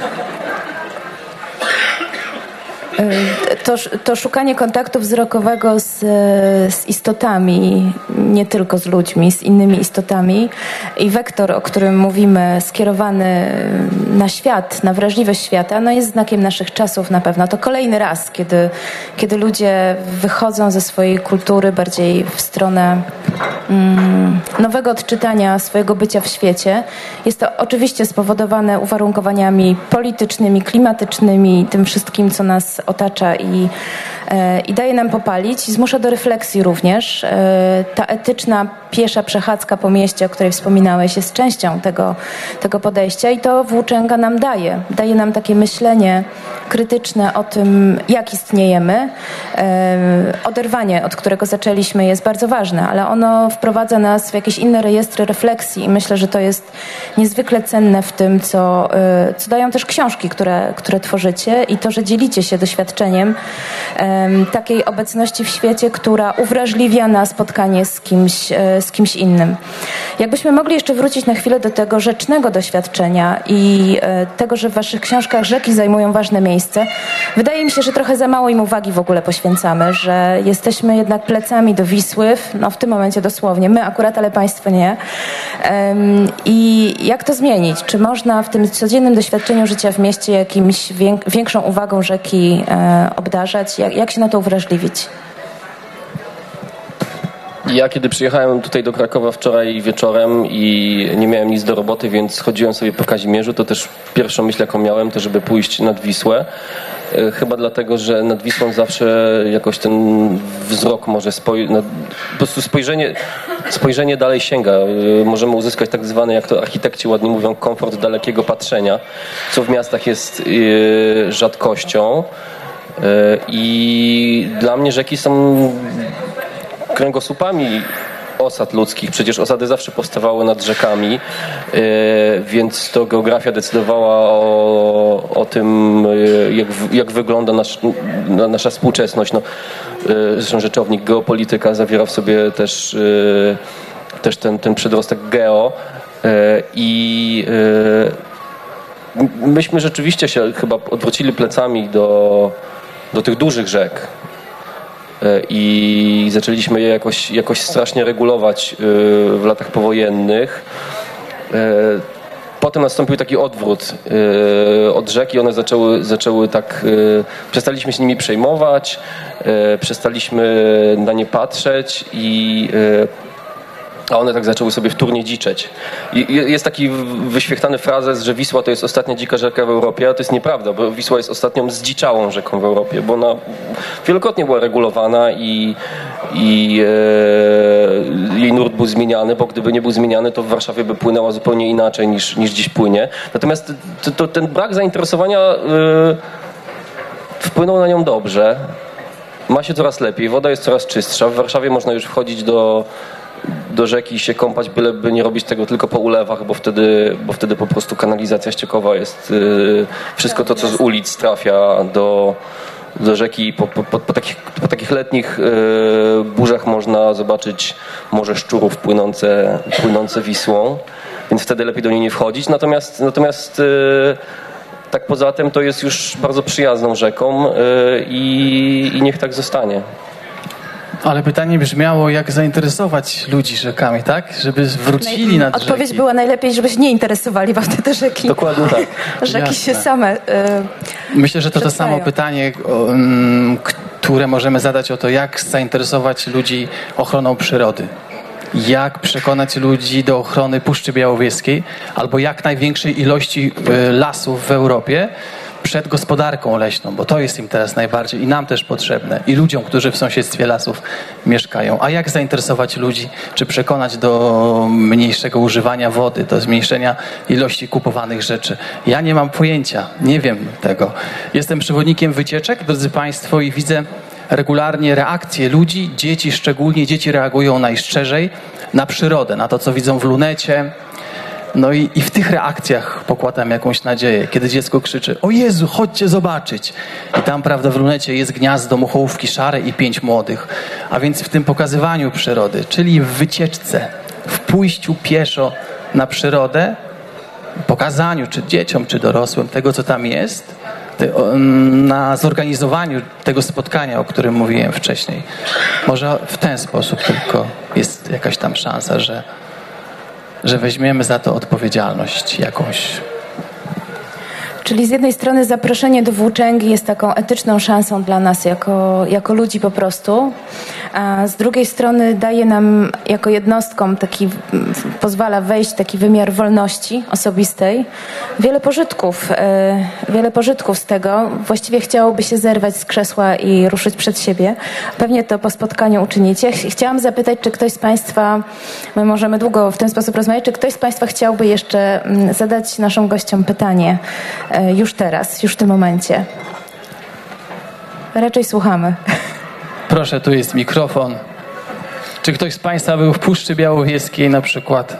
To, to szukanie kontaktu wzrokowego z, z istotami, nie tylko z ludźmi, z innymi istotami i wektor, o którym mówimy, skierowany na świat, na wrażliwość świata, no jest znakiem naszych czasów na pewno. To kolejny raz, kiedy, kiedy ludzie wychodzą ze swojej kultury bardziej w stronę mm, nowego odczytania swojego bycia w świecie. Jest to oczywiście spowodowane uwarunkowaniami politycznymi, klimatycznymi, tym wszystkim, co nas otacza i i daje nam popalić. Zmusza do refleksji również. Ta etyczna piesza przechadzka po mieście, o której wspominałeś, jest częścią tego, tego podejścia i to włóczęga nam daje. Daje nam takie myślenie krytyczne o tym, jak istniejemy. Oderwanie, od którego zaczęliśmy, jest bardzo ważne, ale ono wprowadza nas w jakieś inne rejestry refleksji i myślę, że to jest niezwykle cenne w tym, co, co dają też książki, które, które tworzycie i to, że dzielicie się doświadczeniem um, takiej obecności w świecie, która uwrażliwia na spotkanie z kimś, z kimś innym. Jakbyśmy mogli jeszcze wrócić na chwilę do tego rzecznego doświadczenia i e, tego, że w waszych książkach rzeki zajmują ważne miejsce, wydaje mi się, że trochę za mało im uwagi w ogóle poświęcamy, że jesteśmy jednak plecami do Wisły, no w tym momencie dosłownie, my akurat, ale państwo nie. Um, I jak to zmienić? Czy można w tym codziennym doświadczeniu życia w mieście jakimś wiek- większą uwagą rzeki e, obdarzać? Jak, jak się na to uwrażliwić? Ja kiedy przyjechałem tutaj do Krakowa wczoraj wieczorem i nie miałem nic do roboty, więc chodziłem sobie po Kazimierzu, to też pierwszą myśl, jaką miałem, to żeby pójść nad Wisłę. Chyba dlatego, że nad Wisłą zawsze jakoś ten wzrok może spoj- no, po prostu spojrzenie, spojrzenie dalej sięga. Możemy uzyskać tak zwany, jak to architekci ładnie mówią, komfort dalekiego patrzenia, co w miastach jest yy, rzadkością. Yy, I dla mnie rzeki są kręgosłupami osad ludzkich. Przecież osady zawsze powstawały nad rzekami, yy, więc to geografia decydowała o, o tym, yy, jak, jak wygląda nasz, nasza współczesność. No, yy, zresztą rzeczownik geopolityka zawiera w sobie też, yy, też ten, ten przedrostek geo yy, i yy, myśmy rzeczywiście się chyba odwrócili plecami do, do tych dużych rzek. I zaczęliśmy je jakoś, jakoś strasznie regulować w latach powojennych. Potem nastąpił taki odwrót od rzek i one zaczęły, zaczęły tak, przestaliśmy się nimi przejmować, przestaliśmy na nie patrzeć i a one tak zaczęły sobie wtórnie dziczeć. I jest taki wyświechtany frazes, że Wisła to jest ostatnia dzika rzeka w Europie, a to jest nieprawda, bo Wisła jest ostatnią zdziczałą rzeką w Europie, bo ona wielokrotnie była regulowana i, i e, jej nurt był zmieniany, bo gdyby nie był zmieniany, to w Warszawie by płynęła zupełnie inaczej niż, niż dziś płynie. Natomiast to, to, ten brak zainteresowania e, wpłynął na nią dobrze. Ma się coraz lepiej, woda jest coraz czystsza. W Warszawie można już wchodzić do do rzeki się kąpać, byleby nie robić tego tylko po ulewach, bo wtedy, bo wtedy po prostu kanalizacja ściekowa jest, yy, wszystko to, co z ulic trafia do, do rzeki. Po, po, po, takich, po takich letnich yy, burzach można zobaczyć morze szczurów płynące, płynące Wisłą, więc wtedy lepiej do niej nie wchodzić. Natomiast, natomiast yy, tak poza tym to jest już bardzo przyjazną rzeką yy, i, i niech tak zostanie. Ale pytanie brzmiało, jak zainteresować ludzi rzekami, tak? Żeby wrócili nad rzeki. Odpowiedź była najlepiej, żeby się nie interesowali wam te rzeki. Dokładnie tak. Rzeki Jasne. się same y, Myślę, że to to przedstawiają. samo pytanie, o, um, które możemy zadać o to, jak zainteresować ludzi ochroną przyrody. Jak przekonać ludzi do ochrony Puszczy Białowieskiej albo jak największej ilości y, lasów w Europie przed gospodarką leśną, bo to jest im teraz najbardziej i nam też potrzebne i ludziom, którzy w sąsiedztwie lasów mieszkają. A jak zainteresować ludzi, czy przekonać do mniejszego używania wody, do zmniejszenia ilości kupowanych rzeczy? Ja nie mam pojęcia, nie wiem tego. Jestem przewodnikiem wycieczek, drodzy Państwo, i widzę regularnie reakcje ludzi, dzieci szczególnie. Dzieci reagują najszczerzej na przyrodę, na to, co widzą w lunecie. No i, i w tych reakcjach pokładam jakąś nadzieję, kiedy dziecko krzyczy: o Jezu, chodźcie zobaczyć. I tam, prawda, w lunecie jest gniazdo muchołówki szarej i pięć młodych. A więc w tym pokazywaniu przyrody, czyli w wycieczce, w pójściu pieszo na przyrodę, pokazaniu czy dzieciom, czy dorosłym tego, co tam jest, na zorganizowaniu tego spotkania, o którym mówiłem wcześniej. Może w ten sposób tylko jest jakaś tam szansa, że że weźmiemy za to odpowiedzialność jakąś. Czyli z jednej strony zaproszenie do włóczęgi jest taką etyczną szansą dla nas jako, jako ludzi po prostu, a z drugiej strony daje nam jako jednostkom taki, pozwala wejść w taki wymiar wolności osobistej. Wiele pożytków, e, wiele pożytków z tego. Właściwie chciałoby się zerwać z krzesła i ruszyć przed siebie. Pewnie to po spotkaniu uczynicie. Ch- Chciałam zapytać, czy ktoś z Państwa, my możemy długo w ten sposób rozmawiać, czy ktoś z Państwa chciałby jeszcze mm, zadać naszym gościom pytanie e, już teraz, już w tym momencie. Raczej słuchamy. Proszę, tu jest mikrofon. Czy ktoś z Państwa był w Puszczy Białowieskiej na przykład?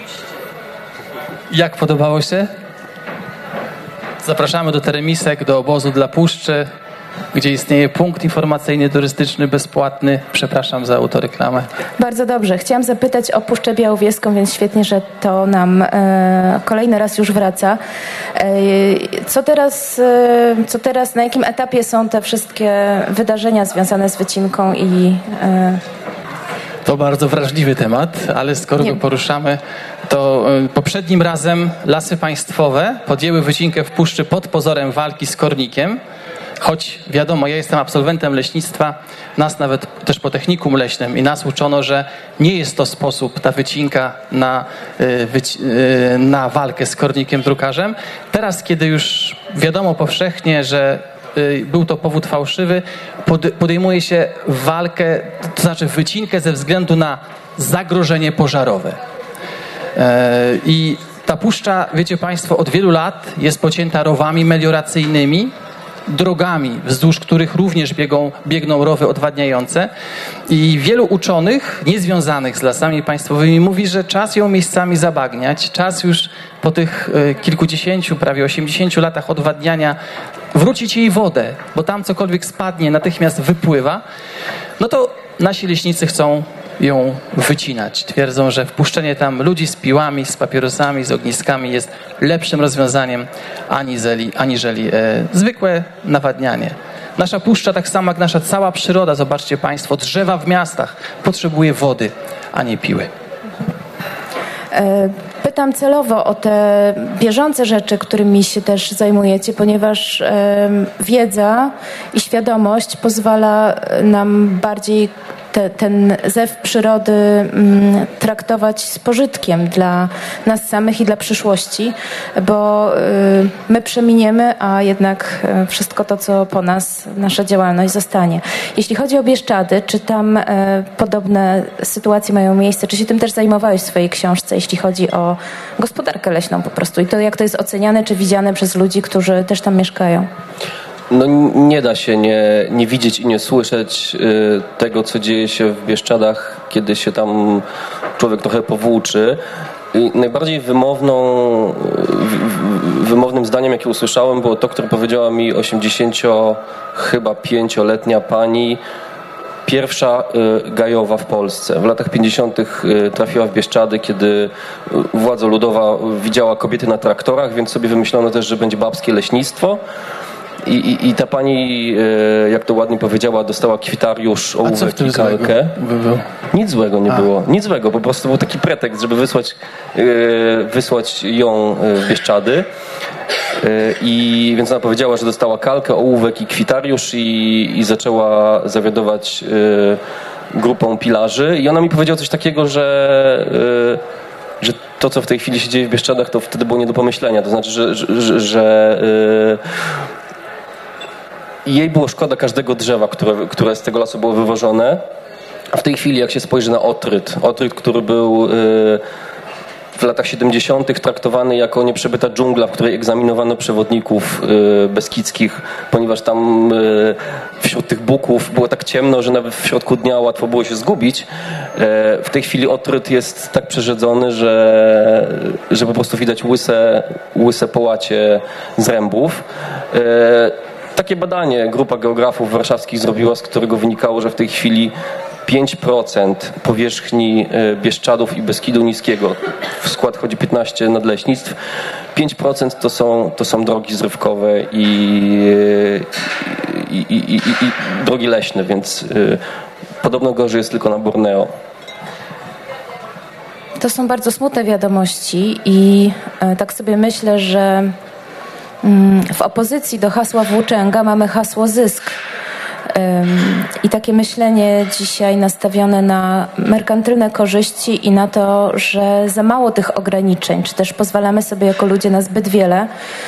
Jak podobało się? Zapraszamy do Teremisek, do obozu dla Puszczy, gdzie istnieje punkt informacyjny turystyczny bezpłatny. Przepraszam za autoreklamę. Bardzo dobrze. Chciałam zapytać o Puszczę Białowieską, więc świetnie, że to nam e, kolejny raz już wraca. E, co teraz, e, co teraz, na jakim etapie są te wszystkie wydarzenia związane z wycinką i... E, To bardzo wrażliwy temat, ale skoro Nie. go poruszamy, to y, poprzednim razem Lasy Państwowe podjęły wycinkę w puszczy pod pozorem walki z kornikiem. Choć wiadomo, ja jestem absolwentem leśnictwa, nas nawet też po technikum leśnym i nas uczono, że nie jest to sposób, ta wycinka na, y, wyci- y, na walkę z kornikiem drukarzem. Teraz, kiedy już wiadomo powszechnie, że y, był to powód fałszywy, pod, podejmuje się walkę, to znaczy wycinkę ze względu na zagrożenie pożarowe. E, I ta puszcza, wiecie Państwo, od wielu lat jest pocięta rowami melioracyjnymi, drogami, wzdłuż których również biegą, biegną rowy odwadniające. I wielu uczonych niezwiązanych z lasami państwowymi mówi, że czas ją miejscami zabagniać, czas już po tych e, kilkudziesięciu, prawie osiemdziesięciu latach odwadniania wrócić jej wodę, bo tam cokolwiek spadnie, natychmiast wypływa. No to nasi leśnicy chcą ją wycinać. Twierdzą, że wpuszczenie tam ludzi z piłami, z papierosami, z ogniskami jest lepszym rozwiązaniem aniżeli, aniżeli e, zwykłe nawadnianie. Nasza puszcza, tak samo jak nasza cała przyroda, zobaczcie Państwo, drzewa w miastach, potrzebuje wody, a nie piły. e, Pytam celowo o te bieżące rzeczy, którymi się też zajmujecie, ponieważ e, wiedza i świadomość pozwala nam bardziej te, ten zew przyrody m, traktować z pożytkiem dla nas samych i dla przyszłości, bo y, my przeminiemy, a jednak y, wszystko to, co po nas, nasza działalność zostanie. Jeśli chodzi o Bieszczady, czy tam y, podobne sytuacje mają miejsce? Czy się tym też zajmowałeś w swojej książce, jeśli chodzi o gospodarkę leśną po prostu i to, jak to jest oceniane czy widziane przez ludzi, którzy też tam mieszkają? No nie da się nie, nie widzieć i nie słyszeć y, tego, co dzieje się w Bieszczadach, kiedy się tam człowiek trochę powłóczy. I najbardziej wymowną, y, wymownym zdaniem, jakie usłyszałem, było to, które powiedziała mi osiemdziesięcio chyba pięcioletnia pani, pierwsza y, gajowa w Polsce. W latach pięćdziesiątych y, trafiła w Bieszczady, kiedy y, władza ludowa widziała kobiety na traktorach, więc sobie wymyślono też, że będzie babskie leśnictwo. I, i, I ta pani, jak to ładnie powiedziała, dostała kwitariusz, ołówek i kalkę. Nic złego nie A. było. Nic złego, po prostu był taki pretekst, żeby wysłać, wysłać ją w Bieszczady. I więc ona powiedziała, że dostała kalkę, ołówek i kwitariusz i, i zaczęła zawiadować grupą pilarzy. I ona mi powiedziała coś takiego, że że to, co w tej chwili się dzieje w Bieszczadach, to wtedy było nie do pomyślenia. To znaczy, że, że, że, że jej było szkoda każdego drzewa, które, które z tego lasu było wywożone. A w tej chwili, jak się spojrzy na Otryt, Otryt, który był w latach siedemdziesiątych traktowany jako nieprzebyta dżungla, w której egzaminowano przewodników beskidzkich, ponieważ tam wśród tych buków było tak ciemno, że nawet w środku dnia łatwo było się zgubić. W tej chwili Otryt jest tak przerzedzony, że, że po prostu widać łyse, łyse połacie zrębów. Takie badanie grupa geografów warszawskich zrobiła, z którego wynikało, że w tej chwili pięć procent powierzchni Bieszczadów i Beskidu Niskiego, w skład wchodzi piętnaście nadleśnictw, pięć procent to są, to są drogi zrywkowe i, i, i, i, i drogi leśne, więc podobno gorzej jest tylko na Borneo. To są bardzo smutne wiadomości i tak sobie myślę, że W opozycji do hasła włóczęga mamy hasło zysk. I takie myślenie dzisiaj nastawione na merkantylne korzyści i na to, że za mało tych ograniczeń, czy też pozwalamy sobie jako ludzie na zbyt wiele,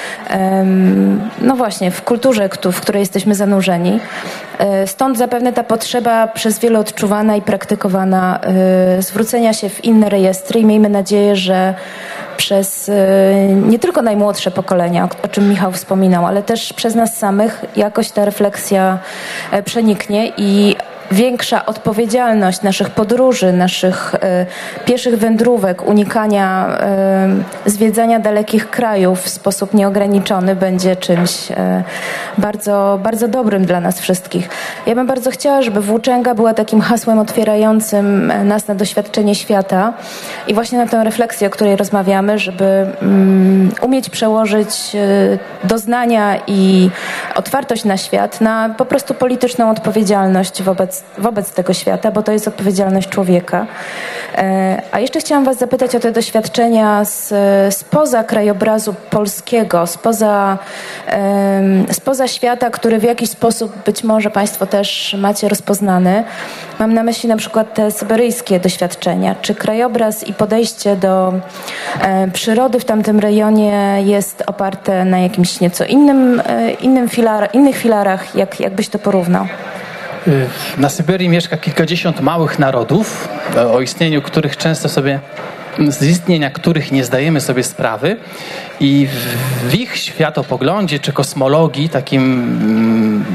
no właśnie, w kulturze, w której jesteśmy zanurzeni. Stąd zapewne ta potrzeba przez wielu odczuwana i praktykowana zwrócenia się w inne rejestry i miejmy nadzieję, że przez nie tylko najmłodsze pokolenia, o czym Michał wspominał, ale też przez nas samych jakoś ta refleksja przeniknie i większa odpowiedzialność naszych podróży, naszych e, pieszych wędrówek, unikania e, zwiedzania dalekich krajów w sposób nieograniczony będzie czymś e, bardzo, bardzo dobrym dla nas wszystkich. Ja bym bardzo chciała, żeby włóczęga była takim hasłem otwierającym nas na doświadczenie świata i właśnie na tę refleksję, o której rozmawiamy, żeby mm, umieć przełożyć e, doznania i otwartość na świat na po prostu polityczną odpowiedzialność wobec wobec tego świata, bo to jest odpowiedzialność człowieka. A jeszcze chciałam was zapytać o te doświadczenia z, spoza krajobrazu polskiego, spoza, spoza świata, który w jakiś sposób być może państwo też macie rozpoznany. Mam na myśli na przykład te syberyjskie doświadczenia. Czy krajobraz i podejście do przyrody w tamtym rejonie jest oparte na jakimś nieco innym, innym filar, innych filarach? Jak, jak byś to porównał? Na Syberii mieszka kilkadziesiąt małych narodów, o istnieniu których często sobie, z istnienia których nie zdajemy sobie sprawy i w ich światopoglądzie czy kosmologii, takim um,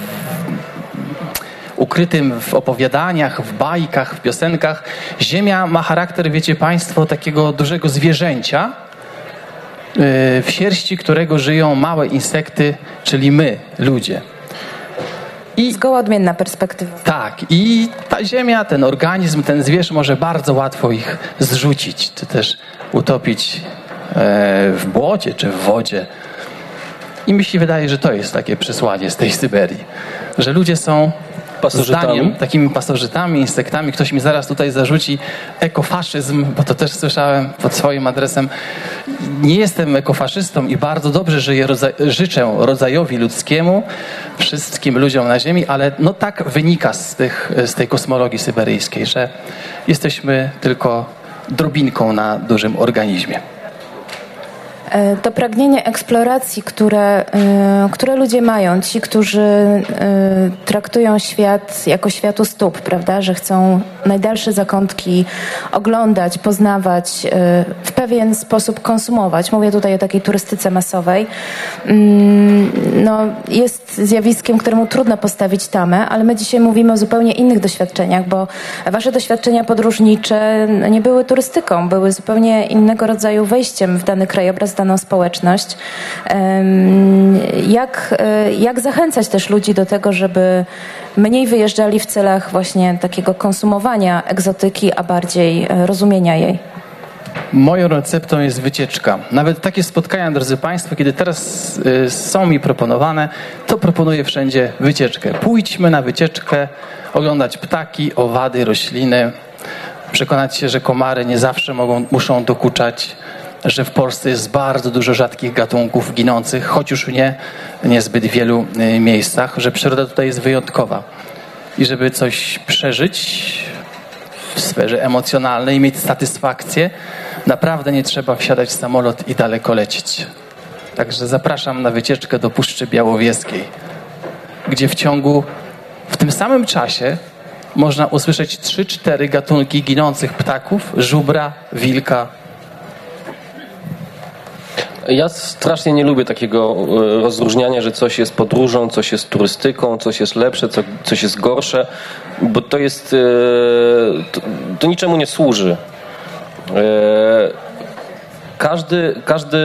ukrytym w opowiadaniach, w bajkach, w piosenkach, Ziemia ma charakter, wiecie państwo, takiego dużego zwierzęcia, w sierści którego żyją małe insekty, czyli my, ludzie. I zgoła odmienna perspektywa. Tak. I ta ziemia, ten organizm, ten zwierz może bardzo łatwo ich zrzucić, czy też utopić w błocie, czy w wodzie. I mi się wydaje, że to jest takie przesłanie z tej Syberii. Że ludzie są zdaniem takimi pasożytami, insektami. Ktoś mi zaraz tutaj zarzuci ekofaszyzm, bo to też słyszałem pod swoim adresem. Nie jestem ekofaszystą i bardzo dobrze żyję, rodza- życzę rodzajowi ludzkiemu, wszystkim ludziom na ziemi, ale no tak wynika z, tych, z tej kosmologii syberyjskiej, że jesteśmy tylko drobinką na dużym organizmie. To pragnienie eksploracji, które, które ludzie mają, ci, którzy traktują świat jako świat u stóp, prawda, że chcą najdalsze zakątki oglądać, poznawać, w pewien sposób konsumować. Mówię tutaj o takiej turystyce masowej. No, jest zjawiskiem, któremu trudno postawić tamę, ale my dzisiaj mówimy o zupełnie innych doświadczeniach, bo wasze doświadczenia podróżnicze nie były turystyką, były zupełnie innego rodzaju wejściem w dany krajobraz, w daną społeczność. Jak, jak zachęcać też ludzi do tego, żeby mniej wyjeżdżali w celach właśnie takiego konsumowania egzotyki, a bardziej rozumienia jej? Moją receptą jest wycieczka. Nawet takie spotkania, drodzy państwo, kiedy teraz y, są mi proponowane, to proponuję wszędzie wycieczkę. Pójdźmy na wycieczkę, oglądać ptaki, owady, rośliny, przekonać się, że komary nie zawsze mogą, muszą dokuczać, że w Polsce jest bardzo dużo rzadkich gatunków ginących, choć już nie w niezbyt wielu y, miejscach, że przyroda tutaj jest wyjątkowa. I żeby coś przeżyć w sferze emocjonalnej, mieć satysfakcję, naprawdę nie trzeba wsiadać w samolot i daleko lecieć. Także zapraszam na wycieczkę do Puszczy Białowieskiej, gdzie w ciągu, w tym samym czasie można usłyszeć trzy cztery gatunki ginących ptaków, żubra, wilka. Ja strasznie nie lubię takiego rozróżniania, że coś jest podróżą, coś jest turystyką, coś jest lepsze, coś jest gorsze, bo to jest, to, to niczemu nie służy. Każdy, każdy,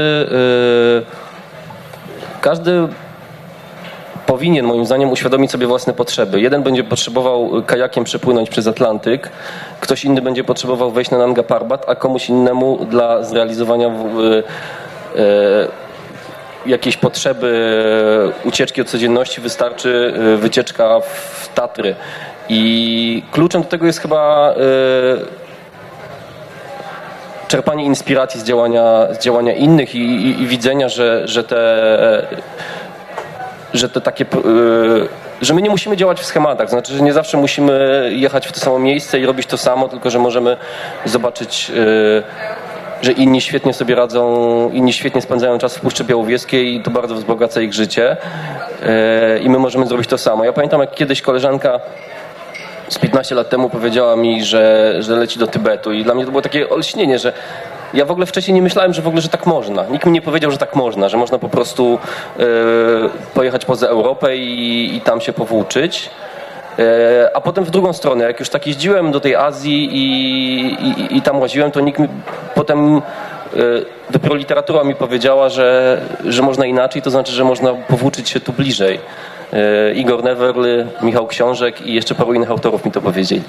każdy powinien, moim zdaniem, uświadomić sobie własne potrzeby. Jeden będzie potrzebował kajakiem przepłynąć przez Atlantyk, ktoś inny będzie potrzebował wejść na Nanga Parbat, a komuś innemu dla zrealizowania w, jakiejś potrzeby ucieczki od codzienności wystarczy wycieczka w Tatry. I kluczem do tego jest chyba czerpanie inspiracji z działania, z działania innych i, i, i widzenia, że, że te, że te takie, że my nie musimy działać w schematach, to znaczy, że nie zawsze musimy jechać w to samo miejsce i robić to samo, tylko że możemy zobaczyć, że inni świetnie sobie radzą, inni świetnie spędzają czas w Puszczy Białowieskiej i to bardzo wzbogaca ich życie i my możemy zrobić to samo. Ja pamiętam, jak kiedyś koleżanka z piętnaście lat temu powiedziała mi, że, że leci do Tybetu i dla mnie to było takie olśnienie, że ja w ogóle wcześniej nie myślałem, że w ogóle, że tak można. Nikt mi nie powiedział, że tak można, że można po prostu yy, pojechać poza Europę i, i tam się powłóczyć. Yy, a potem w drugą stronę, jak już tak jeździłem do tej Azji i, i, i tam łaziłem, to nikt mi potem yy, dopiero literatura mi powiedziała, że, że można inaczej, to znaczy, że można powłóczyć się tu bliżej. Yy, Igor Newerly, Michał Książek i jeszcze paru innych autorów mi to powiedzieli.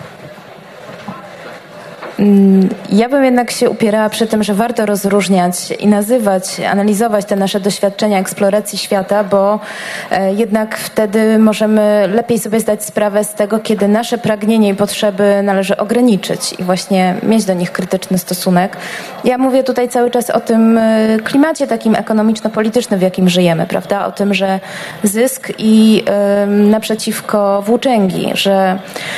Ja bym jednak się upierała przy tym, że warto rozróżniać i nazywać, analizować te nasze doświadczenia eksploracji świata, bo jednak wtedy możemy lepiej sobie zdać sprawę z tego, kiedy nasze pragnienie i potrzeby należy ograniczyć i właśnie mieć do nich krytyczny stosunek. Ja mówię tutaj cały czas o tym klimacie takim ekonomiczno-politycznym, w jakim żyjemy, prawda? O tym, że zysk i y, naprzeciwko włóczęgi, że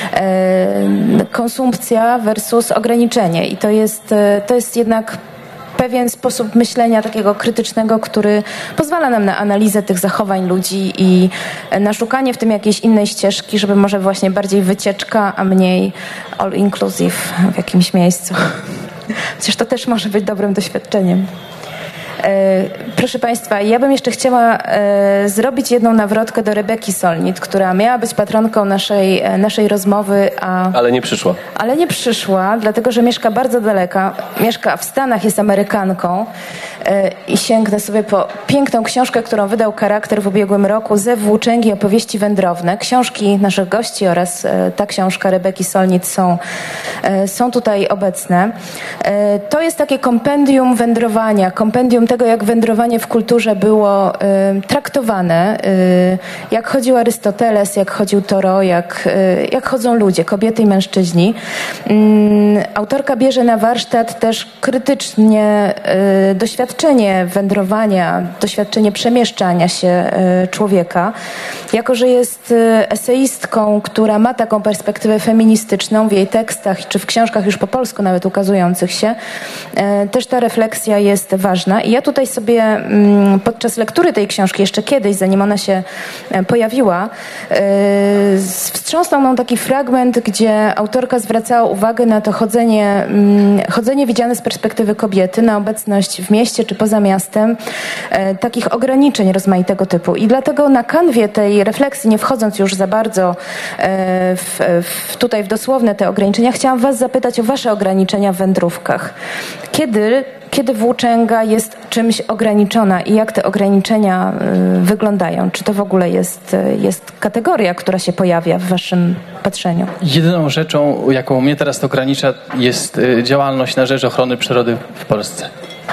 y, konsumpcja versus ograniczenie. I to jest, to jest jednak pewien sposób myślenia takiego krytycznego, który pozwala nam na analizę tych zachowań ludzi i na szukanie w tym jakiejś innej ścieżki, żeby może właśnie bardziej wycieczka, a mniej all inclusive w jakimś miejscu. Chociaż to też może być dobrym doświadczeniem. Proszę Państwa, ja bym jeszcze chciała e, zrobić jedną nawrotkę do Rebeki Solnit, która miała być patronką naszej, e, naszej rozmowy, a... Ale nie przyszła. Ale nie przyszła, dlatego że mieszka bardzo daleka. Mieszka w Stanach, jest Amerykanką e, i sięgnę sobie po piękną książkę, którą wydał Charakter w ubiegłym roku, Zew Włóczęgi, opowieści wędrowne. Książki naszych gości oraz e, ta książka Rebeki Solnit są, e, są tutaj obecne. E, to jest takie kompendium wędrowania, kompendium tego, jak wędrowanie w kulturze było y, traktowane, y, jak chodził Arystoteles, jak chodził Thoreau, jak, y, jak chodzą ludzie, kobiety i mężczyźni. Y, autorka bierze na warsztat też krytycznie y, doświadczenie wędrowania, doświadczenie przemieszczania się y, człowieka. Jako że jest y, eseistką, która ma taką perspektywę feministyczną w jej tekstach, czy w książkach już po polsku nawet ukazujących się, y, też ta refleksja jest ważna. I ja tutaj sobie podczas lektury tej książki, jeszcze kiedyś, zanim ona się pojawiła, wstrząsnął nam taki fragment, gdzie autorka zwracała uwagę na to chodzenie, chodzenie widziane z perspektywy kobiety, na obecność w mieście czy poza miastem takich ograniczeń rozmaitego typu. I dlatego na kanwie tej refleksji, nie wchodząc już za bardzo w, w, tutaj w dosłowne te ograniczenia, chciałam Was zapytać o Wasze ograniczenia w wędrówkach. Kiedy Kiedy włóczęga jest czymś ograniczona i jak te ograniczenia y, wyglądają? Czy to w ogóle jest, y, jest kategoria, która się pojawia w waszym patrzeniu? Jedyną rzeczą, jaką mnie teraz ogranicza, jest y, działalność na rzecz ochrony przyrody w Polsce.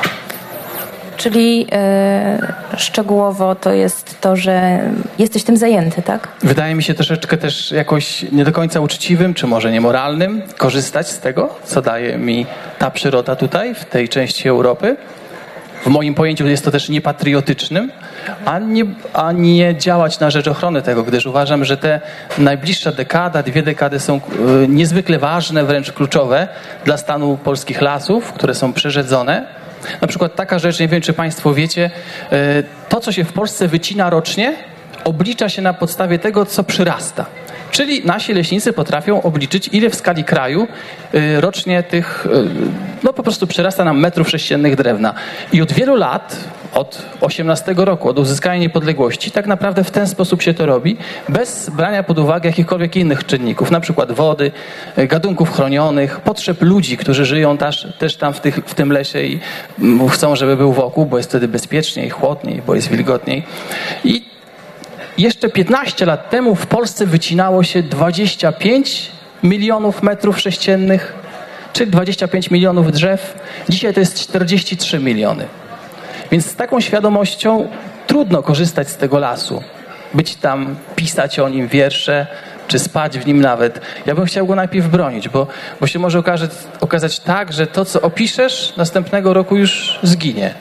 Czyli y, szczegółowo to jest to, że jesteś tym zajęty, tak? Wydaje mi się troszeczkę też jakoś nie do końca uczciwym, czy może niemoralnym, korzystać z tego, co daje mi ta przyroda tutaj, w tej części Europy. W moim pojęciu jest to też niepatriotycznym, a nie, a nie działać na rzecz ochrony tego, gdyż uważam, że te najbliższa dekada, dwie dekady są y, niezwykle ważne, wręcz kluczowe dla stanu polskich lasów, które są przerzedzone. Na przykład taka rzecz, nie wiem, czy Państwo wiecie, to, co się w Polsce wycina rocznie, oblicza się na podstawie tego, co przyrasta. Czyli nasi leśnicy potrafią obliczyć, ile w skali kraju rocznie tych, no po prostu przyrasta nam metrów sześciennych drewna. I od wielu lat, od osiemnastego roku, od uzyskania niepodległości, tak naprawdę w ten sposób się to robi, bez brania pod uwagę jakichkolwiek innych czynników, na przykład wody, gatunków chronionych, potrzeb ludzi, którzy żyją też, też tam w, tych, w tym lesie i chcą, żeby był wokół, bo jest wtedy bezpieczniej, chłodniej, bo jest wilgotniej. I jeszcze piętnaście lat temu w Polsce wycinało się dwadzieścia pięć milionów metrów sześciennych, czyli dwadzieścia pięć milionów drzew. Dzisiaj to jest czterdzieści trzy miliony. Więc z taką świadomością trudno korzystać z tego lasu. Być tam, pisać o nim wiersze, czy spać w nim nawet, ja bym chciał go najpierw bronić, bo, bo się może okazać, okazać tak, że to, co opiszesz, następnego roku już zginie.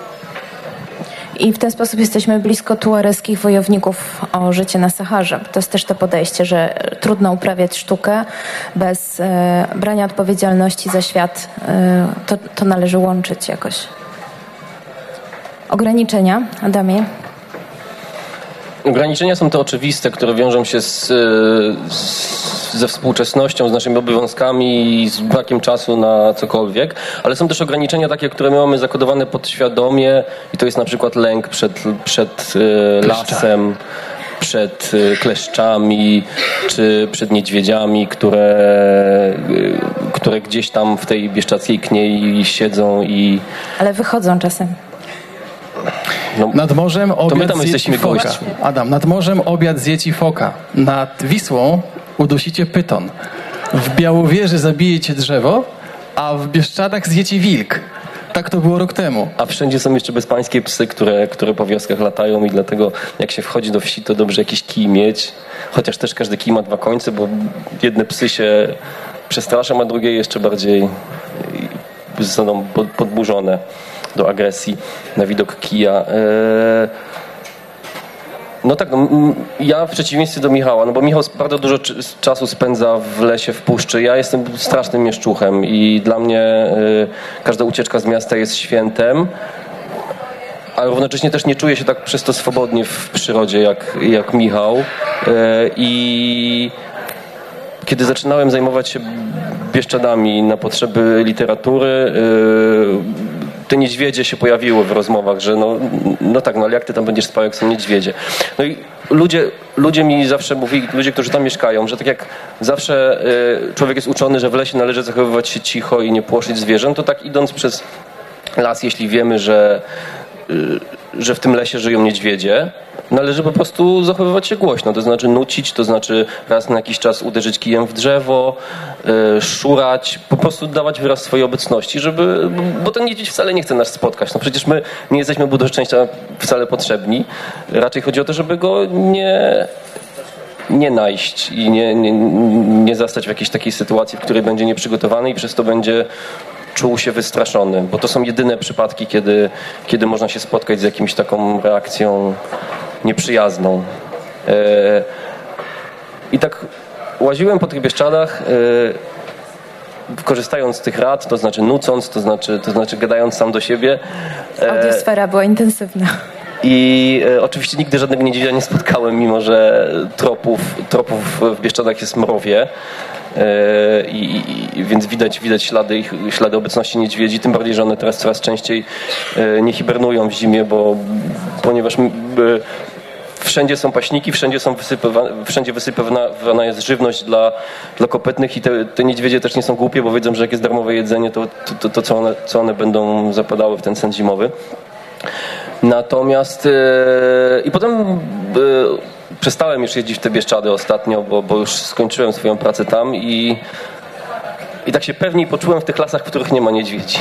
I w ten sposób jesteśmy blisko tuareskich wojowników o życie na Saharze. To jest też to podejście, że trudno uprawiać sztukę bez e, brania odpowiedzialności za świat. E, to, to należy łączyć jakoś. Ograniczenia, Adamie? Ograniczenia są te oczywiste, które wiążą się z, z, ze współczesnością, z naszymi obowiązkami i z brakiem czasu na cokolwiek, ale są też ograniczenia takie, które my mamy zakodowane podświadomie i to jest na przykład lęk przed, przed e, lasem, przed e, kleszczami, czy przed niedźwiedziami, które, e, które gdzieś tam w tej bieszczackiej kniei siedzą i... Ale wychodzą czasem. No, nad morzem obiad my tam zjeci jesteśmy foka. gośćmi. Adam, nad morzem obiad zjeci foka. Nad Wisłą udusicie pyton. W Białowieży zabijecie drzewo, a w Bieszczadach zjeci wilk. Tak to było rok temu. A wszędzie są jeszcze bezpańskie psy, które, które po wioskach latają i dlatego jak się wchodzi do wsi, to dobrze jakiś kij mieć. Chociaż też każdy kij ma dwa końce, bo jedne psy się przestraszą, a drugie jeszcze bardziej zostaną podburzone do agresji na widok kija. No tak, no, ja w przeciwieństwie do Michała, no bo Michał bardzo dużo czasu spędza w lesie, w puszczy. Ja jestem strasznym mieszczuchem i dla mnie każda ucieczka z miasta jest świętem, ale równocześnie też nie czuję się tak przez to swobodnie w przyrodzie jak, jak Michał. I kiedy zaczynałem zajmować się Bieszczadami na potrzeby literatury, te niedźwiedzie się pojawiły w rozmowach, że no, no tak, no ale jak ty tam będziesz spał, jak są niedźwiedzie. No i ludzie, ludzie mi zawsze mówili, ludzie, którzy tam mieszkają, że tak jak zawsze y, człowiek jest uczony, że w lesie należy zachowywać się cicho i nie płoszyć zwierząt, to tak idąc przez las, jeśli wiemy, że, y, że w tym lesie żyją niedźwiedzie, należy po prostu zachowywać się głośno, to znaczy nucić, to znaczy raz na jakiś czas uderzyć kijem w drzewo, yy, szurać, po prostu dawać wyraz swojej obecności, żeby, bo ten niedźwiedź wcale nie chce nas spotkać. No przecież my nie jesteśmy mu do szczęścia wcale potrzebni. Raczej chodzi o to, żeby go nie, nie najść i nie, nie, nie zastać w jakiejś takiej sytuacji, w której będzie nieprzygotowany i przez to będzie czuł się wystraszony, bo to są jedyne przypadki, kiedy, kiedy można się spotkać z jakimś taką reakcją nieprzyjazną. E, I tak łaziłem po tych Bieszczadach, e, korzystając z tych rad, to znaczy nucąc, to znaczy, to znaczy gadając sam do siebie. E, Audiosfera była intensywna. I e, oczywiście nigdy żadnego niedźwiedzia nie spotkałem, mimo że tropów, tropów w Bieszczadach jest mrowie. I, i, więc widać, widać ślady, ślady obecności niedźwiedzi, tym bardziej, że one teraz coraz częściej nie hibernują w zimie, bo ponieważ wszędzie są paśniki, wszędzie, są wysypywa, wszędzie wysypywana jest żywność dla, dla kopytnych i te, te niedźwiedzie też nie są głupie, bo wiedzą, że jak jest darmowe jedzenie, to, to, to, to co, one, co one będą zapadały w ten sen zimowy. Natomiast yy, i potem yy, przestałem już jeździć w te Bieszczady ostatnio, bo, bo już skończyłem swoją pracę tam i, i tak się pewniej poczułem w tych lasach, w których nie ma niedźwiedzi.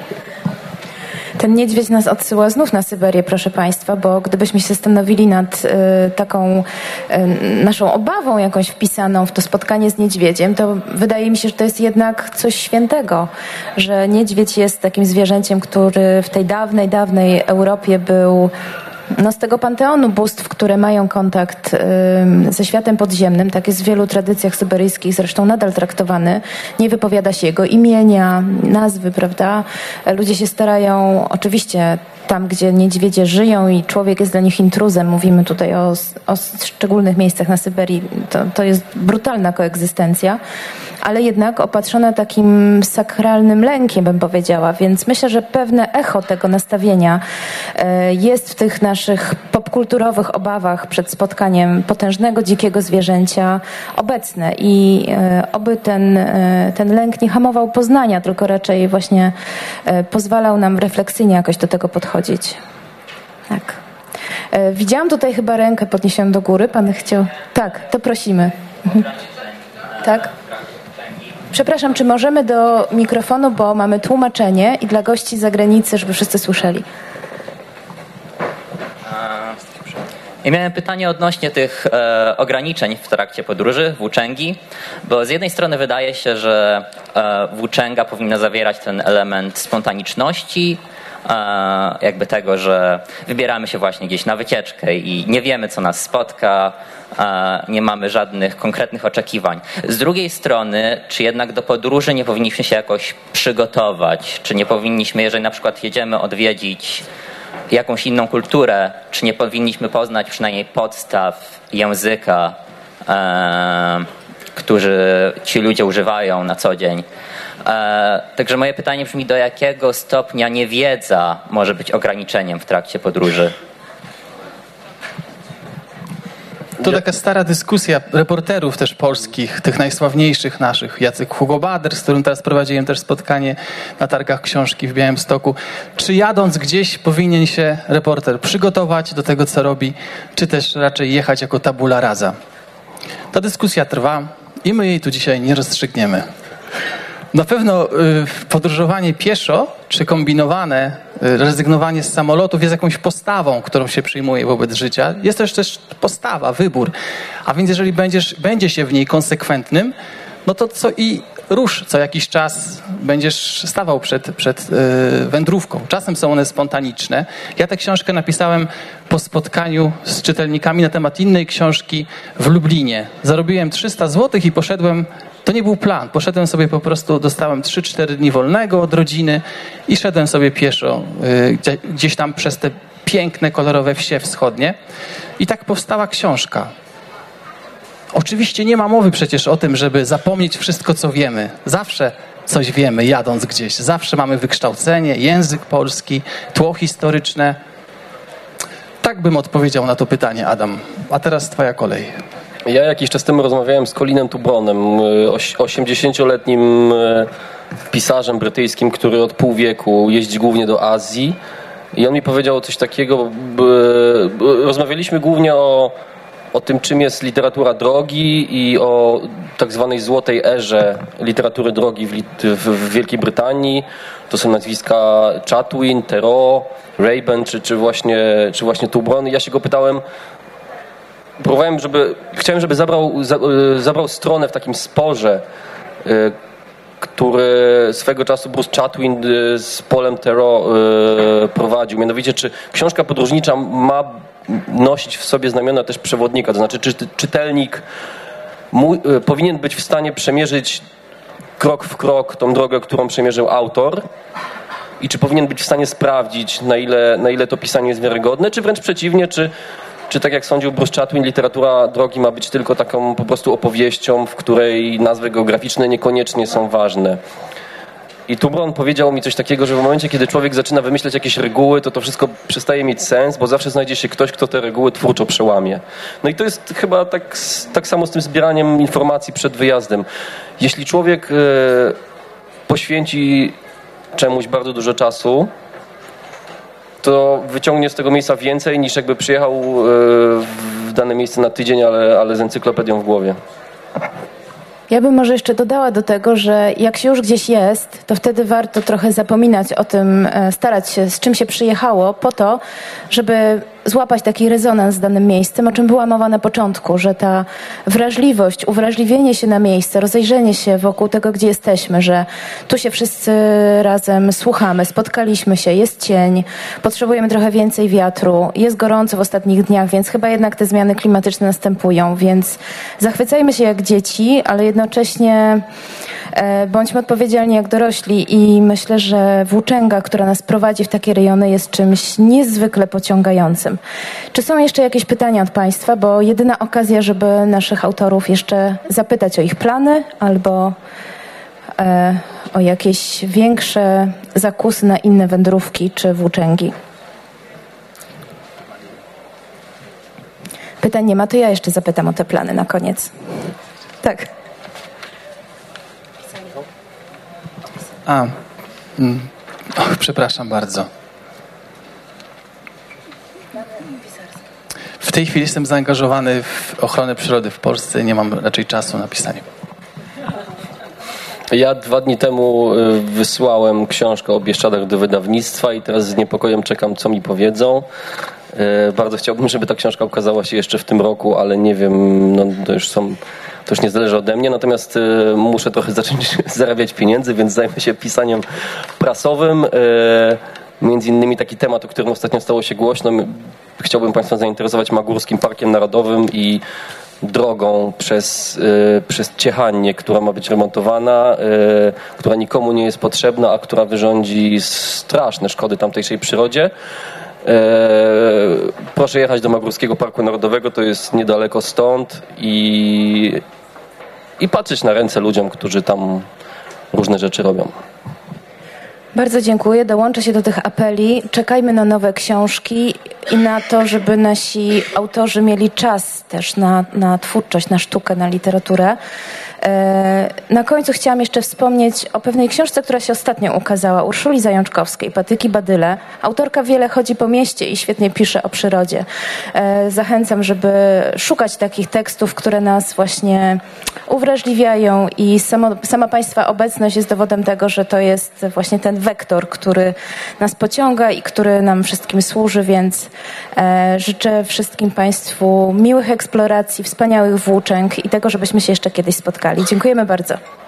Ten niedźwiedź nas odsyła znów na Syberię, proszę Państwa, bo gdybyśmy się zastanowili nad y, taką y, naszą obawą jakąś wpisaną w to spotkanie z niedźwiedziem, to wydaje mi się, że to jest jednak coś świętego, że niedźwiedź jest takim zwierzęciem, który w tej dawnej, dawnej Europie był no, z tego panteonu bóstw, które mają kontakt y, ze światem podziemnym, tak jest w wielu tradycjach syberyjskich, zresztą nadal traktowany. Nie wypowiada się jego imienia, nazwy, prawda? Ludzie się starają, oczywiście tam, gdzie niedźwiedzie żyją i człowiek jest dla nich intruzem, mówimy tutaj o, o szczególnych miejscach na Syberii, to, to jest brutalna koegzystencja, ale jednak opatrzona takim sakralnym lękiem, bym powiedziała, więc myślę, że pewne echo tego nastawienia y, jest w tych naszych popkulturowych obawach przed spotkaniem potężnego, dzikiego zwierzęcia obecne i y, oby ten, y, ten lęk nie hamował poznania, tylko raczej właśnie y, pozwalał nam refleksyjnie jakoś do tego podchodzić. Tak. Y, widziałam tutaj chyba rękę podniesioną do góry. Pan chciał... Tak, to prosimy. Mhm. Tak? Przepraszam, czy możemy do mikrofonu, bo mamy tłumaczenie i dla gości z zagranicy, żeby wszyscy słyszeli. Ja miałem pytanie odnośnie tych e, ograniczeń w trakcie podróży, włóczęgi, bo z jednej strony wydaje się, że e, włóczęga powinna zawierać ten element spontaniczności, e, jakby tego, że wybieramy się właśnie gdzieś na wycieczkę i nie wiemy, co nas spotka, e, nie mamy żadnych konkretnych oczekiwań. Z drugiej strony, czy jednak do podróży nie powinniśmy się jakoś przygotować, czy nie powinniśmy, jeżeli na przykład jedziemy odwiedzić jakąś inną kulturę, czy nie powinniśmy poznać przynajmniej podstaw języka, e, którzy ci ludzie używają na co dzień. E, także moje pytanie brzmi, do jakiego stopnia niewiedza może być ograniczeniem w trakcie podróży? To taka stara dyskusja reporterów też polskich, tych najsławniejszych naszych, Jacek Hugo Bader, z którym teraz prowadziłem też spotkanie na targach książki w Białymstoku. Czy jadąc gdzieś powinien się reporter przygotować do tego, co robi, czy też raczej jechać jako tabula rasa? Ta dyskusja trwa i my jej tu dzisiaj nie rozstrzygniemy. Na pewno y, podróżowanie pieszo, czy kombinowane y, rezygnowanie z samolotów jest jakąś postawą, którą się przyjmuje wobec życia. Jest też też postawa, wybór. A więc jeżeli będziesz, będzie się w niej konsekwentnym, no to co i rusz co jakiś czas będziesz stawał przed, przed y, wędrówką. Czasem są one spontaniczne. Ja tę książkę napisałem po spotkaniu z czytelnikami na temat innej książki w Lublinie. Zarobiłem trzysta złotych i poszedłem. To nie był plan. Poszedłem sobie po prostu, dostałem trzy cztery dni wolnego od rodziny i szedłem sobie pieszo y, gdzieś tam przez te piękne, kolorowe wsie wschodnie. I tak powstała książka. Oczywiście nie ma mowy przecież o tym, żeby zapomnieć wszystko, co wiemy. Zawsze coś wiemy, jadąc gdzieś. Zawsze mamy wykształcenie, język polski, tło historyczne. Tak bym odpowiedział na to pytanie, Adam. A teraz twoja kolej. Ja jakiś czas temu rozmawiałem z Colinem Tubronem, osiemdziesięcioletnim pisarzem brytyjskim, który od pół wieku jeździ głównie do Azji. I on mi powiedział coś takiego, rozmawialiśmy głównie o, o tym, czym jest literatura drogi i o tak zwanej złotej erze literatury drogi w, w, w Wielkiej Brytanii. To są nazwiska Chatwin, Thoreau, Raeburn czy, czy, właśnie, czy właśnie Tubron. I ja się go pytałem, próbowałem, żeby, chciałem, żeby zabrał, za, zabrał stronę w takim sporze, y, który swego czasu Bruce Chatwin y, z Paulem Thoreau y, prowadził. Mianowicie, czy książka podróżnicza ma nosić w sobie znamiona też przewodnika, to znaczy, czy czytelnik mój, y, powinien być w stanie przemierzyć krok w krok tą drogę, którą przemierzył autor, i czy powinien być w stanie sprawdzić, na ile, na ile to pisanie jest wiarygodne, czy wręcz przeciwnie, czy Czy tak jak sądził Bruce Chatwin, literatura drogi ma być tylko taką po prostu opowieścią, w której nazwy geograficzne niekoniecznie są ważne. I Tubron powiedział mi coś takiego, że w momencie, kiedy człowiek zaczyna wymyślać jakieś reguły, to to wszystko przestaje mieć sens, bo zawsze znajdzie się ktoś, kto te reguły twórczo przełamie. No i to jest chyba tak, tak samo z tym zbieraniem informacji przed wyjazdem. Jeśli człowiek e, poświęci czemuś bardzo dużo czasu, to wyciągnie z tego miejsca więcej, niż jakby przyjechał w dane miejsce na tydzień, ale, ale z encyklopedią w głowie. Ja bym może jeszcze dodała do tego, że jak się już gdzieś jest, to wtedy warto trochę zapominać o tym, starać się, z czym się przyjechało, po to, żeby złapać taki rezonans z danym miejscem, o czym była mowa na początku, że ta wrażliwość, uwrażliwienie się na miejsce, rozejrzenie się wokół tego, gdzie jesteśmy, że tu się wszyscy razem słuchamy, spotkaliśmy się, jest cień, potrzebujemy trochę więcej wiatru, jest gorąco w ostatnich dniach, więc chyba jednak te zmiany klimatyczne następują, więc zachwycajmy się jak dzieci, ale jednocześnie e, bądźmy odpowiedzialni jak dorośli i myślę, że włóczęga, która nas prowadzi w takie rejony, jest czymś niezwykle pociągającym. Czy są jeszcze jakieś pytania od Państwa? Bo jedyna okazja, żeby naszych autorów jeszcze zapytać o ich plany albo e, o jakieś większe zakusy na inne wędrówki czy włóczęgi. Pytań nie ma, to ja jeszcze zapytam o te plany na koniec. Tak. A, mm, och, przepraszam bardzo. W tej chwili jestem zaangażowany w ochronę przyrody w Polsce i nie mam raczej czasu na pisanie. Ja dwa dni temu wysłałem książkę o Bieszczadach do wydawnictwa i teraz z niepokojem czekam, co mi powiedzą. Bardzo chciałbym, żeby ta książka ukazała się jeszcze w tym roku, ale nie wiem, no to już są, to już nie zależy ode mnie, natomiast muszę trochę zacząć zarabiać pieniędzy, więc zajmę się pisaniem prasowym. Między innymi taki temat, o którym ostatnio stało się głośno, chciałbym Państwa zainteresować Magórskim Parkiem Narodowym i drogą przez, y, przez Ciechanię, która ma być remontowana, y, która nikomu nie jest potrzebna, a która wyrządzi straszne szkody tamtejszej przyrodzie. Y, proszę jechać do Magórskiego Parku Narodowego, to jest niedaleko stąd i, i patrzeć na ręce ludziom, którzy tam różne rzeczy robią. Bardzo dziękuję. Dołączę się do tych apeli. Czekajmy na nowe książki i na to, żeby nasi autorzy mieli czas też na, na twórczość, na sztukę, na literaturę. Na końcu chciałam jeszcze wspomnieć o pewnej książce, która się ostatnio ukazała, Urszuli Zajączkowskiej, Patyki Badyle. Autorka wiele chodzi po mieście i świetnie pisze o przyrodzie. Zachęcam, żeby szukać takich tekstów, które nas właśnie uwrażliwiają i samo, sama Państwa obecność jest dowodem tego, że to jest właśnie ten wektor, który nas pociąga i który nam wszystkim służy, więc e, życzę wszystkim Państwu miłych eksploracji, wspaniałych włóczęg i tego, żebyśmy się jeszcze kiedyś spotkali. Dziękujemy bardzo.